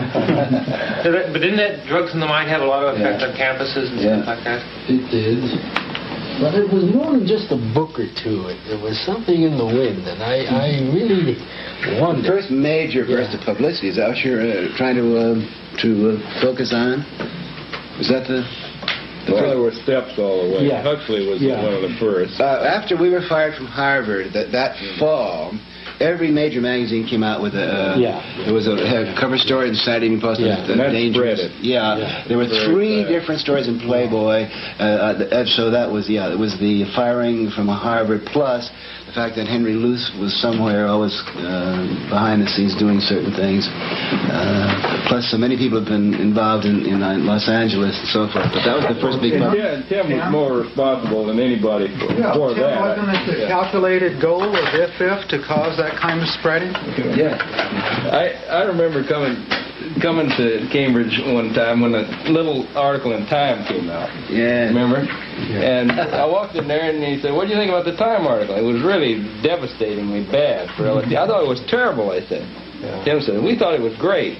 So that, but didn't that drugs in the mind have a lot of effect yeah. on campuses and yeah. stuff like that? It did. But it was more than just a book or two. It, there was something in the wind, and I, I really wondered. The first major burst yeah. of publicity, is that what you're uh, trying to uh, to uh, focus on? Was that the... the well, there were steps all the way. Yeah. Huxley was yeah. one of the first. Uh, after we were fired from Harvard, that, that fall... Every major magazine came out with a. Uh, yeah. There was a, had a cover story in the Saturday Evening Post. Yeah. The, the dangerous. Yeah. yeah. There were three Very different stories in Playboy. Uh, uh, so that was yeah. It was the firing from Harvard plus the fact that Henry Luce was somewhere always uh, behind the scenes doing certain things. Uh, plus, so many people have been involved in, in uh, Los Angeles and so forth. But that was the first big. Yeah, Tim was more responsible than anybody for, yeah, for Tim, that. Wasn't it the yeah. calculated goal of F F to cause that kind of spreading? Yeah. I I remember coming coming to Cambridge one time when a little article in Time came out. Yeah. Remember? Yeah. And I walked in there and he said, "What do you think about the Time article?" It was really devastatingly bad for L S D. I thought it was terrible, I said. Yeah. Tim said, "We thought it was great.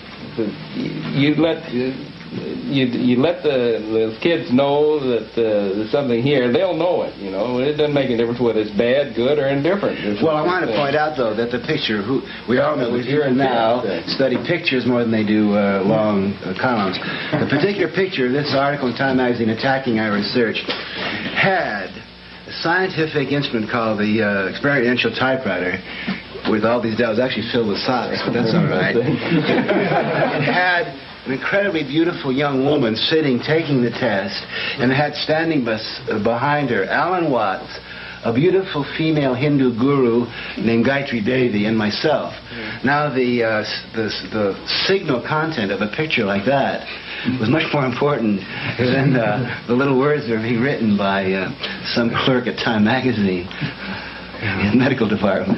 You let you you let the, the kids know that uh, there's something here. They'll know it. You know, it doesn't make a difference whether it's bad, good, or indifferent." It's well, I want to point out though that the picture, who we all know here and now study pictures more than they do uh, long uh, columns. The particular picture, this article in Time magazine attacking our research, had a scientific instrument called the uh, experiential typewriter. With all these dials, actually filled with socks, but that's all right. It had an incredibly beautiful young woman sitting, taking the test, and it had standing bes behind her Alan Watts, a beautiful female Hindu guru named Gayatri Devi, and myself. Now, the, uh, the, the signal content of a picture like that was much more important than uh, the little words that are being written by uh, some clerk at Time magazine. In the medical department.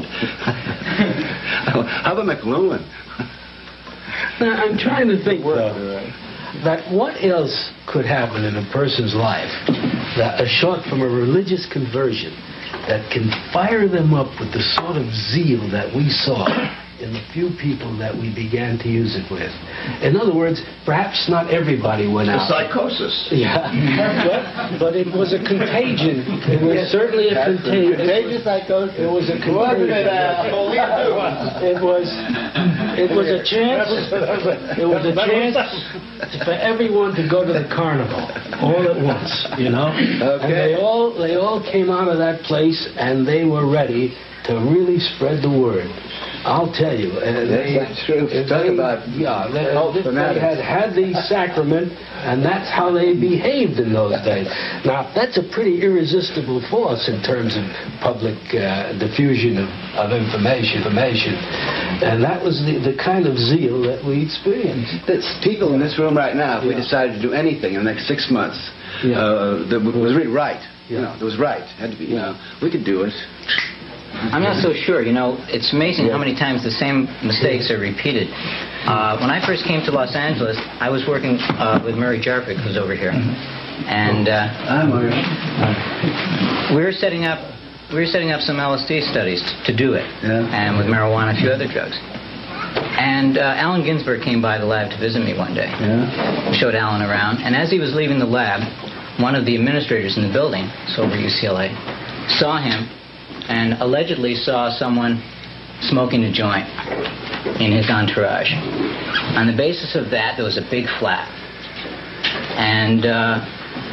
How about McLuhan? Now, I'm trying to think, though, that what else could happen in a person's life, that, uh, short from a religious conversion, that can fire them up with the sort of zeal that we saw in the few people that we began to use it with. In other words, perhaps not everybody went out. A psychosis. Yeah, but, but it was a contagion. It was certainly a contagion. Contagious psychosis. It was a contagion. It was. It was a chance. It was a chance for everyone to go to the carnival all at once. You know. Okay. And they all they all came out of that place and they were ready to really spread the word. I'll tell you. Uh, they, that's true. They, Talk about yeah, they, they had had the sacrament, and that's how they behaved in those days. Now, that's a pretty irresistible force in terms of public uh, diffusion of, of information, information. And that was the, the kind of zeal that we experienced. There's people in this room right now, if yeah. we decided to do anything in the next six months, yeah. uh, that was really right. Yeah. You know, that was right. Had to be, you know, we could do it. I'm not so sure. You know, it's amazing how many times the same mistakes are repeated. Uh, when I first came to Los Angeles, I was working uh, with Murray Jarvik, who's over here, and uh, I'm Murray. we were setting up we were setting up some L S D studies to do it, yeah. and with marijuana and a few other drugs. And uh, Allen Ginsberg came by the lab to visit me one day. Yeah. Showed Allen around, and as he was leaving the lab, one of the administrators in the building, so over U C L A, saw him. And allegedly saw someone smoking a joint in his entourage. On the basis of that, there was a big flap. And uh,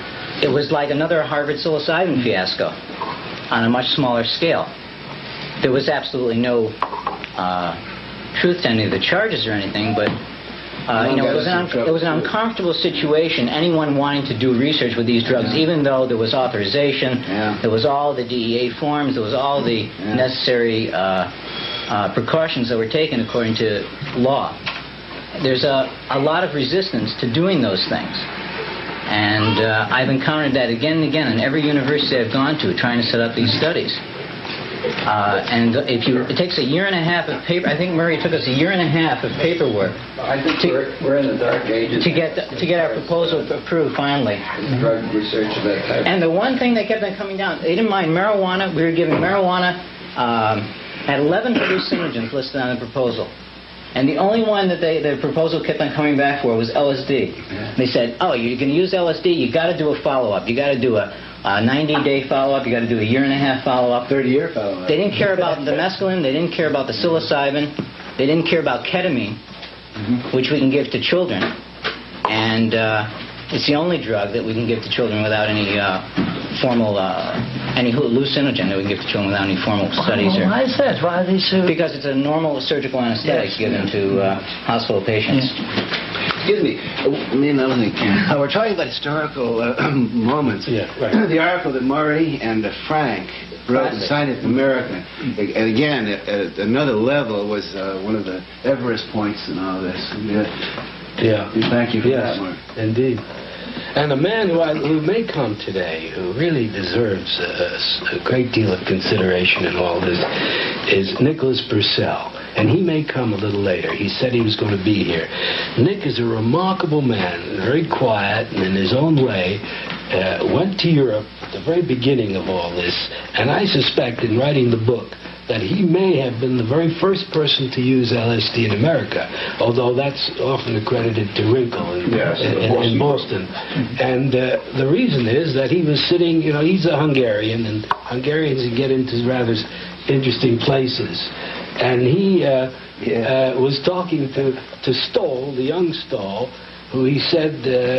it was like another Harvard psilocybin fiasco on a much smaller scale. There was absolutely no uh, truth to any of the charges or anything, but uh, you know, it was, an un- it was an uncomfortable situation. Anyone wanting to do research with these drugs, even though there was authorization, Yeah. there was all the D E A forms, there was all the Yeah. necessary uh, uh, precautions that were taken according to law. There's a, a lot of resistance to doing those things. And uh, I've encountered that again and again in every university I've gone to trying to set up these studies. Uh, and if you, it takes a year and a half of paper. I think Murray took us a year and a half of paperwork. I think to, we're, we're in the dark ages. to get to get our proposal approved finally. Drug research of that type. And the one thing that kept on coming down, they didn't mind marijuana. We were giving marijuana um, at eleven hallucinogens listed on the proposal. And the only one that they, the proposal kept on coming back for was L S D. Yeah. They said, oh, you're going to use L S D, you got to do a follow-up. You got to do a ninety-day follow-up, you got to do a year and a half follow-up. thirty-year follow-up. They didn't care about the mescaline, they didn't care about the psilocybin, they didn't care about ketamine, mm-hmm. which we can give to children. And uh, it's the only drug that we can give to children without any uh, formal, uh, any hallucinogen that we can give to children without any formal studies. Well, or, why is that? Why are they so... Because it's a normal surgical anesthetic Yes. given to uh, hospital patients. Yes. Excuse me, uh, me and another thing. Uh, we're talking about historical uh, moments. Yeah, right. The article that Murray and uh, Frank wrote in Scientific American, and again, at, at another level, was uh, one of the Everest points in all this. And, uh, Yeah. Thank you for yes, that, Mark. Indeed. And a man who, I, who may come today, who really deserves a, a great deal of consideration in all this, is Nicholas Purcell. And he may come a little later. He said he was going to be here. Nick is a remarkable man, very quiet and in his own way. Uh, went to Europe at the very beginning of all this. And I suspect in writing the book that he may have been the very first person to use L S D in America, although that's often accredited to Wrinkle in, yes, in, in, in Boston. And uh, the reason is that he was sitting, you know, he's a Hungarian, and Hungarians get into rather interesting places. And he uh, uh, was talking to, to Stoll, the young Stoll, who he said,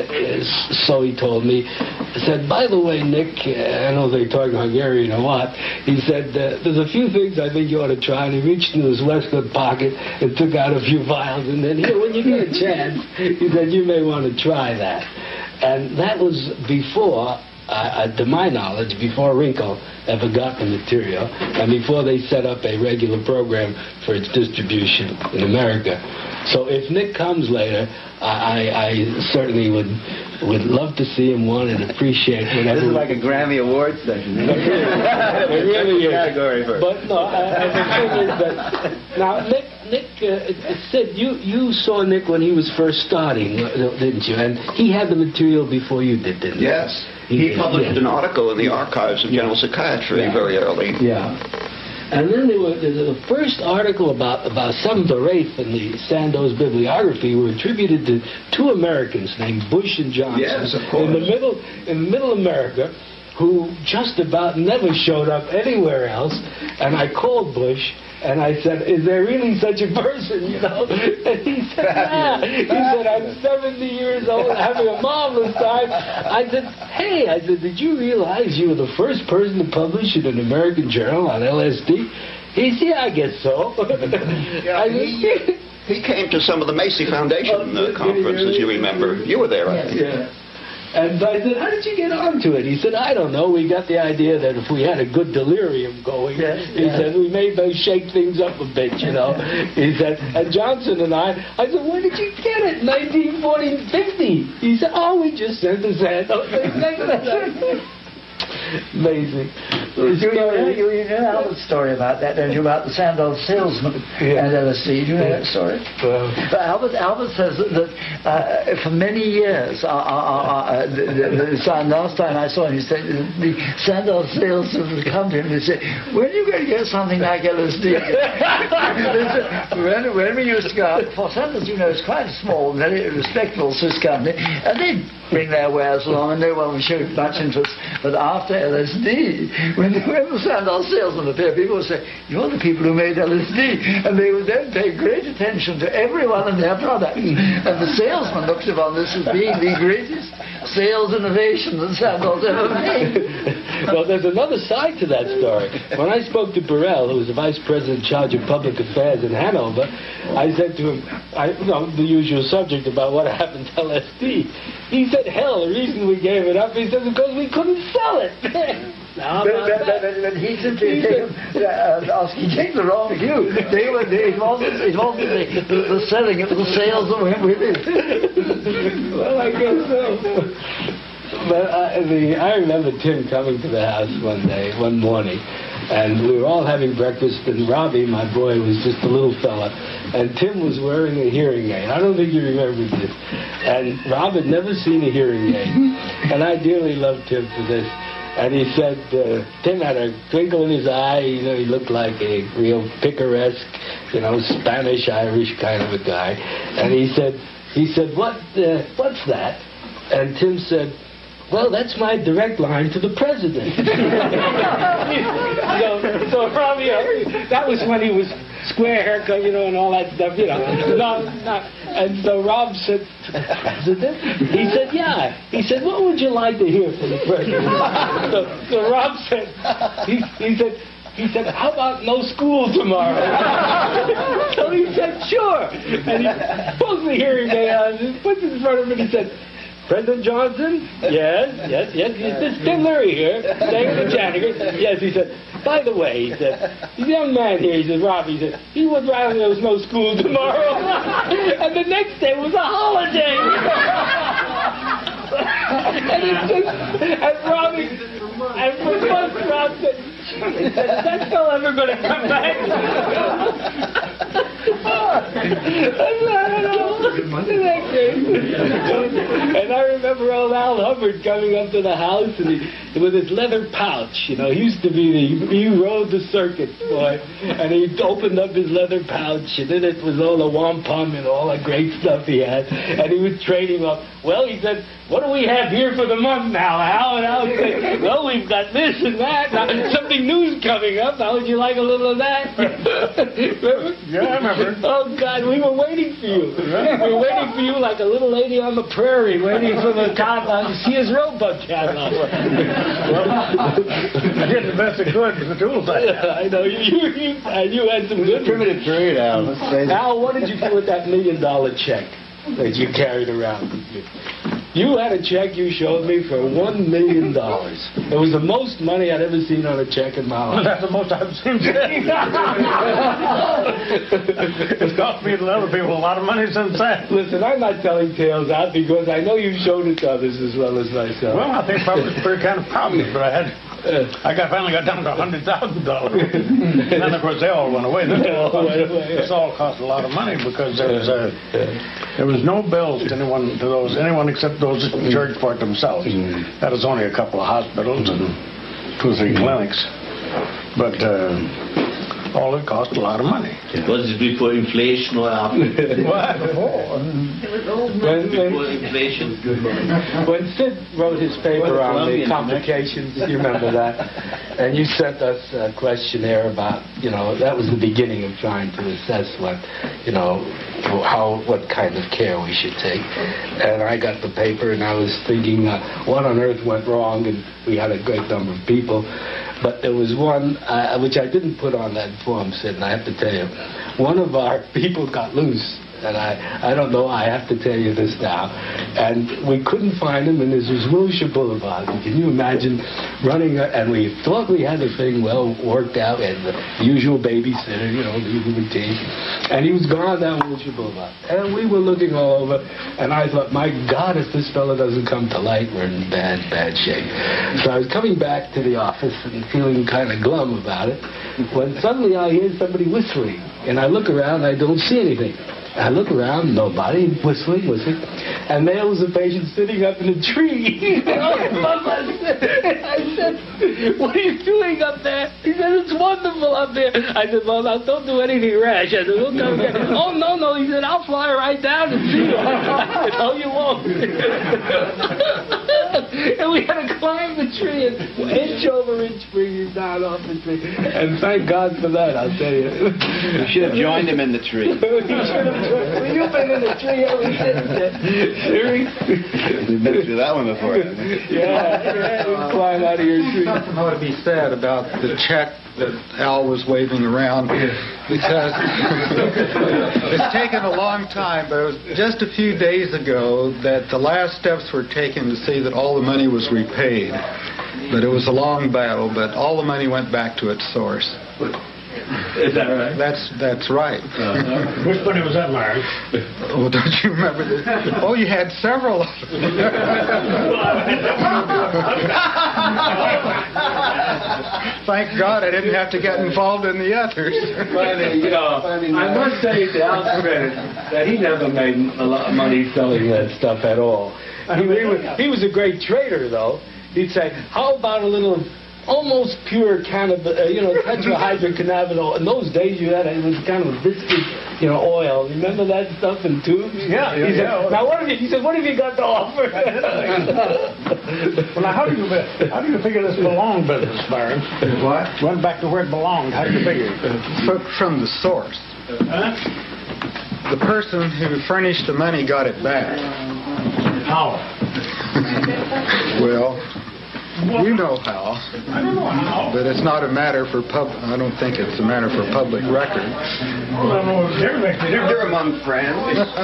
uh, so he told me, said, by the way, Nick, uh, I don't know if they're talking Hungarian or what, he said, uh, there's a few things I think you ought to try, and he reached into his waistcoat pocket and took out a few vials, and then, here, when you get a chance, he said, you may want to try that. And that was before, uh, to my knowledge, before Wrinkle ever got the material, and before they set up a regular program for its distribution in America. So if Nick comes later, I, I certainly would would love to see him, one, and appreciate whatever. This is like a Grammy Award session. It really is. Category first. But no, I, I, the thing is that now Nick, Nick, uh, Sid, you you saw Nick when he was first starting, didn't you? And he had the material before you did, didn't he? Yes. He, he published yeah. an article in the Archives of General Psychiatry yeah. very early. Yeah. And then there was the first article about about seventh or eighth in the Sandoz bibliography were attributed to two Americans named Bush and Johnson. Yes, of course. In the middle, in middle America, who just about never showed up anywhere else. And I called Bush and I said, "Is there really such a person?" You know, and he said, "Yeah." He said, "I'm seventy years old, having a marvelous time." I said, "Hey," I said, "did you realize you were the first person to publish in an American journal on L S D?" He said, "Yeah, I guess so." Yeah, I he, he came to some of the Macy Foundation uh, conferences. You remember? You were there, I think. Yeah. And I said, "How did you get onto it?" He said, "I don't know. We got the idea that if we had a good delirium going," yeah, he yeah. said, "we may shake things up a bit, you know." He said, and Johnson and I, I said, "Where did you get it? nineteen forty, fifty? He said, "Oh, we just sent the Sandoz." Amazing. You, you, know, you, you know Albert's story about that, don't you? About the Sandoz salesman yeah. and L S D. Do you know yeah. that story? Well, but Albert, Albert says that, that uh, for many years, uh, uh, uh, the, the, the, last time I saw him, he said the Sandoz salesman would come to him and say, "When are you going to get something like L S D?" when, when we used to go out, for Sandoz, you know, it's quite a small, very respectable Swiss company, and they'd bring their wares along, and no one showed much interest. But after after L S D. When, when the Sandoz salesmen appeared, people would say, "You're the people who made L S D," and they would then pay great attention to everyone and their products. And the salesman looked upon this as being the greatest sales innovation that Sandoz ever made. Well, there's another side to that story. When I spoke to Burrell, who was the vice president in charge of public affairs in Hanover, I said to him, I, you know, the usual subject about what happened to L S D. He said, hell, the reason we gave it up, he said, because we couldn't sell it. No, but, but, but, but he simply taken, uh, he took the wrong view. They were, they, it wasn't, it wasn't the, the, the selling, it was the sales that went with it. Well, I guess so. But uh, the, I remember Tim coming to the house one day, one morning, and we were all having breakfast, and Robbie, my boy, was just a little fella, and Tim was wearing a hearing aid. I don't think you remember this. And Rob had never seen a hearing aid, and I dearly loved Tim for this. And he said, uh, Tim had a twinkle in his eye, you know, he looked like a real picaresque, you know, Spanish-Irish kind of a guy. And he said, he said, what, uh, what's that? And Tim said, well, that's my direct line to the president. so, so Robbie, uh, that was when he was square haircut, you know, and all that stuff, you know. No, no. And so Rob said, to the president? He said, yeah. He said, what would you like to hear from the president? so, so Rob said, he, he said, he said, how about no school tomorrow? So he said, sure. And he pulls the hearing aid on, and puts it in front of him, and he said, President Johnson? Yes, yes, yes. Is this Tim Leary here? Staying with the janitor? Yes, he said. By the way, he said, the young man here, he said, Rob, he said, he would rather there was no school tomorrow. And the next day was a holiday. and it's just, and Robbie, and for months, Rob said, is that still ever going to come back? And I remember old Al Hubbard coming up to the house and he, with his leather pouch, you know, he used to be the, he rode the circuit, boy, and he opened up his leather pouch and in it was all the wampum and all the great stuff he had, and he was trading up. Well, he said, what do we have here for the month now, Al? And Al said, well, we've got this and that. Now, something new's coming up. How would you like a little of that? Yeah, I remember. Oh, God, we were waiting for you. We were waiting for you like a little lady on the prairie waiting for the catalog to see his rowboat catalog. Well, I did the best I could with the tools I had. I know. You, you, you, and you had some good primitive period, Al. Al, what did you do with that million dollar check that you carried around with you? You had a check you showed me for one million dollars. It was the most money I'd ever seen on a check in my life. That's the most I've seen. It's cost me and other people a lot of money since then. Listen, I'm not telling tales out because I know you've shown it to others as well as myself. Well, I think probably pretty kind of proud of me, but I had. I got finally got down to a hundred thousand dollars. And then of course they all went away. This all, this all cost a lot of money because there was uh, there was no bills to anyone to those anyone except those in church for it themselves. That was only a couple of hospitals and two or three clinics, but uh, all it cost a lot of money. Was it before inflation or after? What? When, before inflation. When Sid wrote his paper on the complications, you remember that, and you sent us a questionnaire about, you know, that was the beginning of trying to assess what, you know, how, what kind of care we should take. And I got the paper and I was thinking, uh, what on earth went wrong? And we had a great number of people. But there was one, uh, which I didn't put on that form, Sid, and I have to tell you, one of our people got loose. And I, I don't know, I have to tell you this now. And we couldn't find him, and this was Wilshire Boulevard. And can you imagine running, a, and we thought we had the thing well worked out, and the usual babysitter, you know, the usual routine. And he was gone down Wilshire Boulevard. And we were looking all over, and I thought, my God, if this fellow doesn't come to light, we're in bad, bad shape. So I was coming back to the office and feeling kind of glum about it, when suddenly I hear somebody whistling. And I look around, I don't see anything. I look around, nobody, whistling, whistling, and there was a patient sitting up in a tree. I said, what are you doing up there? He said, it's wonderful up there. I said, well, now, don't do anything rash. I said, we'll come here. Oh, no, no. He said, I'll fly right down and see you. I said, no, you won't. And we had to go climbed the tree and inch over inch bringing him down off the tree. And thank God for that, I'll tell you. You should have joined him in the tree. You should have joined. Well, you've been in the tree ever since. We've been through that one before. Yeah, yeah, you climb out of your tree. Something ought to be said about the check that Al was waving around, because it's taken a long time, but it was just a few days ago that the last steps were taken to see that all the money was repaid. But it was a long battle, but all the money went back to its source. Is that right? That's that's right. Uh, which money was that, Larry? Oh, don't you remember this? Oh, you had several. Thank God I didn't have to get involved in the others. Funny, you know, I must say to Al's credit that he never made a lot of money selling that stuff at all. He, he, was, he was a great trader, though. He'd say, how about a little almost pure cannabis, uh, you know, tetrahydrocannabinol. In those days, you had it was kind of a viscous, you know, oil. Remember that stuff in tubes? Yeah, yeah. He said, yeah. now what have you? He said, what have you got to offer? Well, now how do you how do you figure this belonged business, Byron? What? Went back to where it belonged. How do you figure it? From, from the source. Huh? The person who furnished the money got it back. How? Well, you know how. I don't know how. But it's not a matter for pub. I don't think it's a matter for public record. Well, I don't know if they're making it. They're among friends.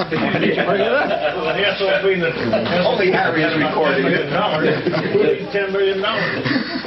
Only Harry is recording it. Ten million dollars.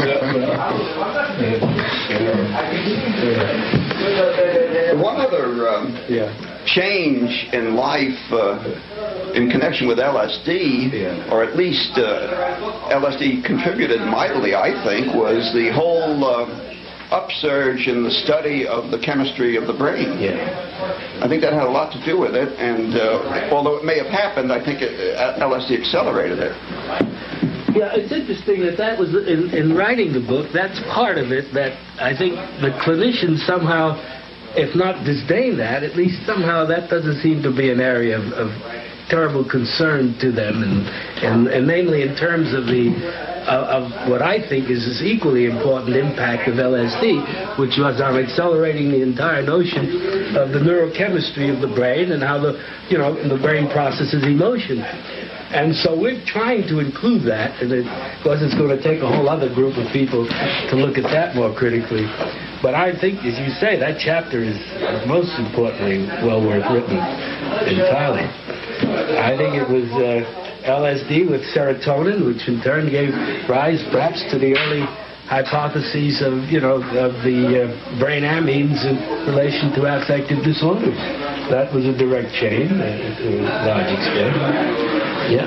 One other um, yeah. change in life uh, in connection with L S D, yeah. or at least uh, L S D contributed mightily, I think, was the whole uh, upsurge in the study of the chemistry of the brain. Yeah. I think that had a lot to do with it, and uh, although it may have happened, I think it, uh, L S D accelerated it. Yeah, it's interesting that that was, in, in writing the book, that's part of it, that I think the clinicians somehow, if not disdain that, at least somehow that doesn't seem to be an area of, of terrible concern to them, and, and, and namely in terms of the uh, of what I think is this equally important impact of L S D, which was on accelerating the entire notion of the neurochemistry of the brain and how the, you know, the brain processes emotion. And so we're trying to include that, and it, of course it's going to take a whole other group of people to look at that more critically. But I think, as you say, that chapter is most importantly well worth written entirely. I think it was uh, L S D with serotonin, which in turn gave rise perhaps to the early hypotheses of, you know, of the uh, brain amines in relation to affective disorders. That was a direct chain uh, to a large extent. Yeah.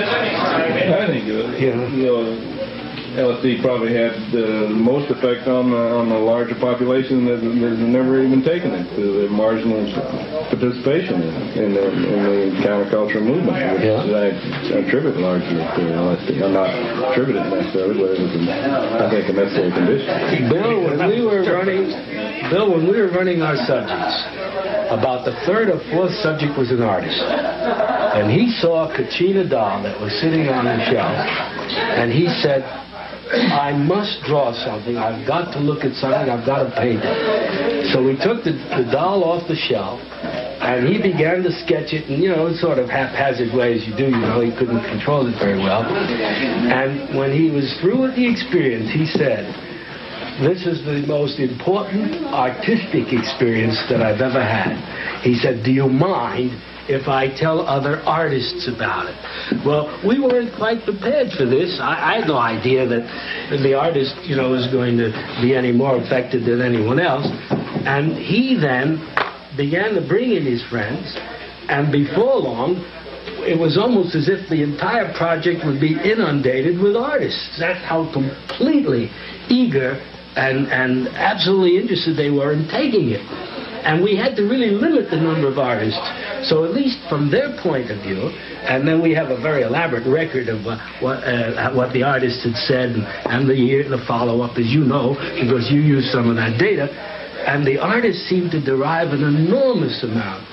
I think uh, yeah. you know, L S D probably had the most effect on the, on the larger population that has never even taken it, the marginal participation in, in, the, in the counterculture movement, which yeah. I, I attribute largely to L S D. I'm not attributed necessarily, but it was, a, I think, a necessary condition. Bill, when we were running, Bill, when we were running our subjects, about the third or fourth subject was an artist. And he saw a Kachina doll that was sitting on the shelf, and he said, I must draw something. I've got to look at something. I've got to paint it. So we took the, the doll off the shelf, and he began to sketch it in, you know, sort of haphazard ways you do. You know, he couldn't control it very well. And when he was through with the experience, he said, this is the most important artistic experience that I've ever had. He said, do you mind if I tell other artists about it? Well, we weren't quite prepared for this. I, I had no idea that the artist, you know, was going to be any more affected than anyone else. And he then began to bring in his friends, and before long, it was almost as if the entire project would be inundated with artists. That's how completely eager and, and absolutely interested they were in taking it. And we had to really limit the number of artists. So at least from their point of view, and then we have a very elaborate record of uh, what uh, what the artists had said, and, and the year, the follow-up, as you know, because you used some of that data. And the artists seemed to derive an enormous amount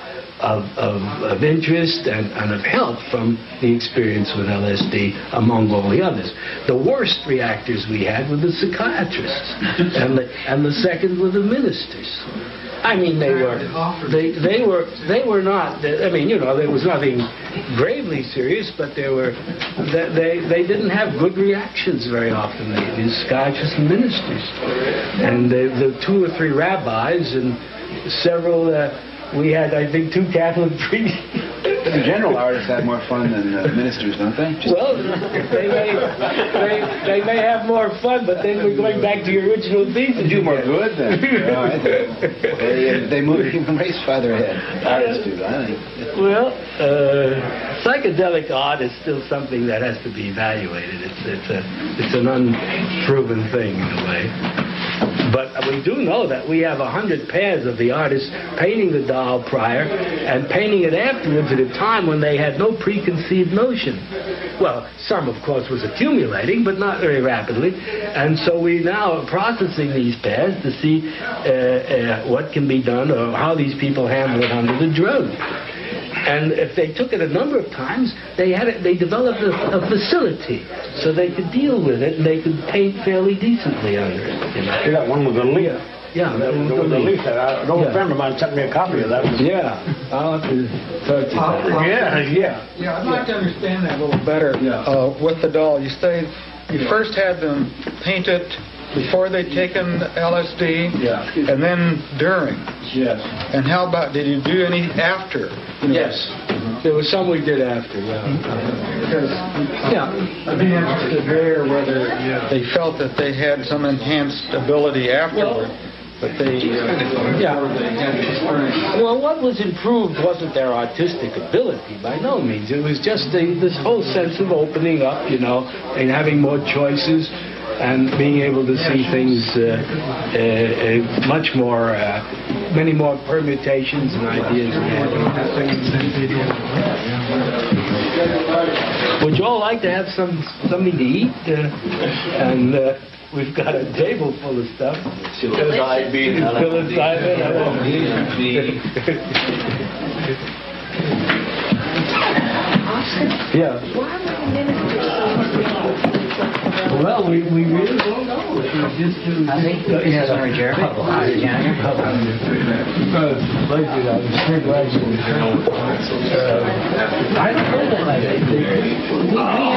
of, of, of interest and, and of help from the experience with L S D among all the others. The worst reactors we had were the psychiatrists, and the, and the second were the ministers. I mean, they were, they, they were, they were not, I mean, you know, there was nothing gravely serious, but there were, they, they didn't have good reactions very often, the, the psychiatrists and ministers. And the, the two or three rabbis and several, uh, we had, I think, two Catholic priests. In general, artists have more fun than uh, ministers, don't they? Just well, they may, they, they may have more fun, but then we're going back to your original thesis. do more good then. No, I think they, they move the human race farther ahead. Artists do, I think. Well, uh, psychedelic art is still something that has to be evaluated. It's, it's, a, it's an unproven thing in a way. But we do know that we have a hundred pairs of the artists painting the doll prior and painting it afterwards at a time when they had no preconceived notion. Well, some, of course, was accumulating, but not very rapidly. And so we now are processing these pairs to see uh, uh, what can be done or how these people handle it under the drug. And if they took it a number of times, they had it, they developed a, a facility so they could deal with it and they could paint fairly decently under it. You know? That one with the leaf. Yeah, that one with the leaf. An old friend of mine sent me a copy of that. Yeah, I'll have to talk to you. Yeah, yeah. Yeah, I'd like to understand that a little better. Uh, with the doll, you say you first had them painted before they'd taken L S D, yeah, and then during. Yes. And how about, did you do any after? You know? Yes. There was some we did after, yeah. Because, yeah, I'd be interested there whether they felt that they had some enhanced ability afterward. Well, but they, uh, yeah. Well, what was improved wasn't their artistic ability, by no means. It was just the, this whole sense of opening up, you know, and having more choices and being able to see things uh, uh, uh, much more, uh, many more permutations and ideas. Would you all like to have some something to eat? Uh, and uh, we've got a table full of stuff. Psilocybin. Psilocybin. Yeah. Why were the ministers so Well, we, we really don't know. It was just to... I think this is our Jericho. I don't know that. I think we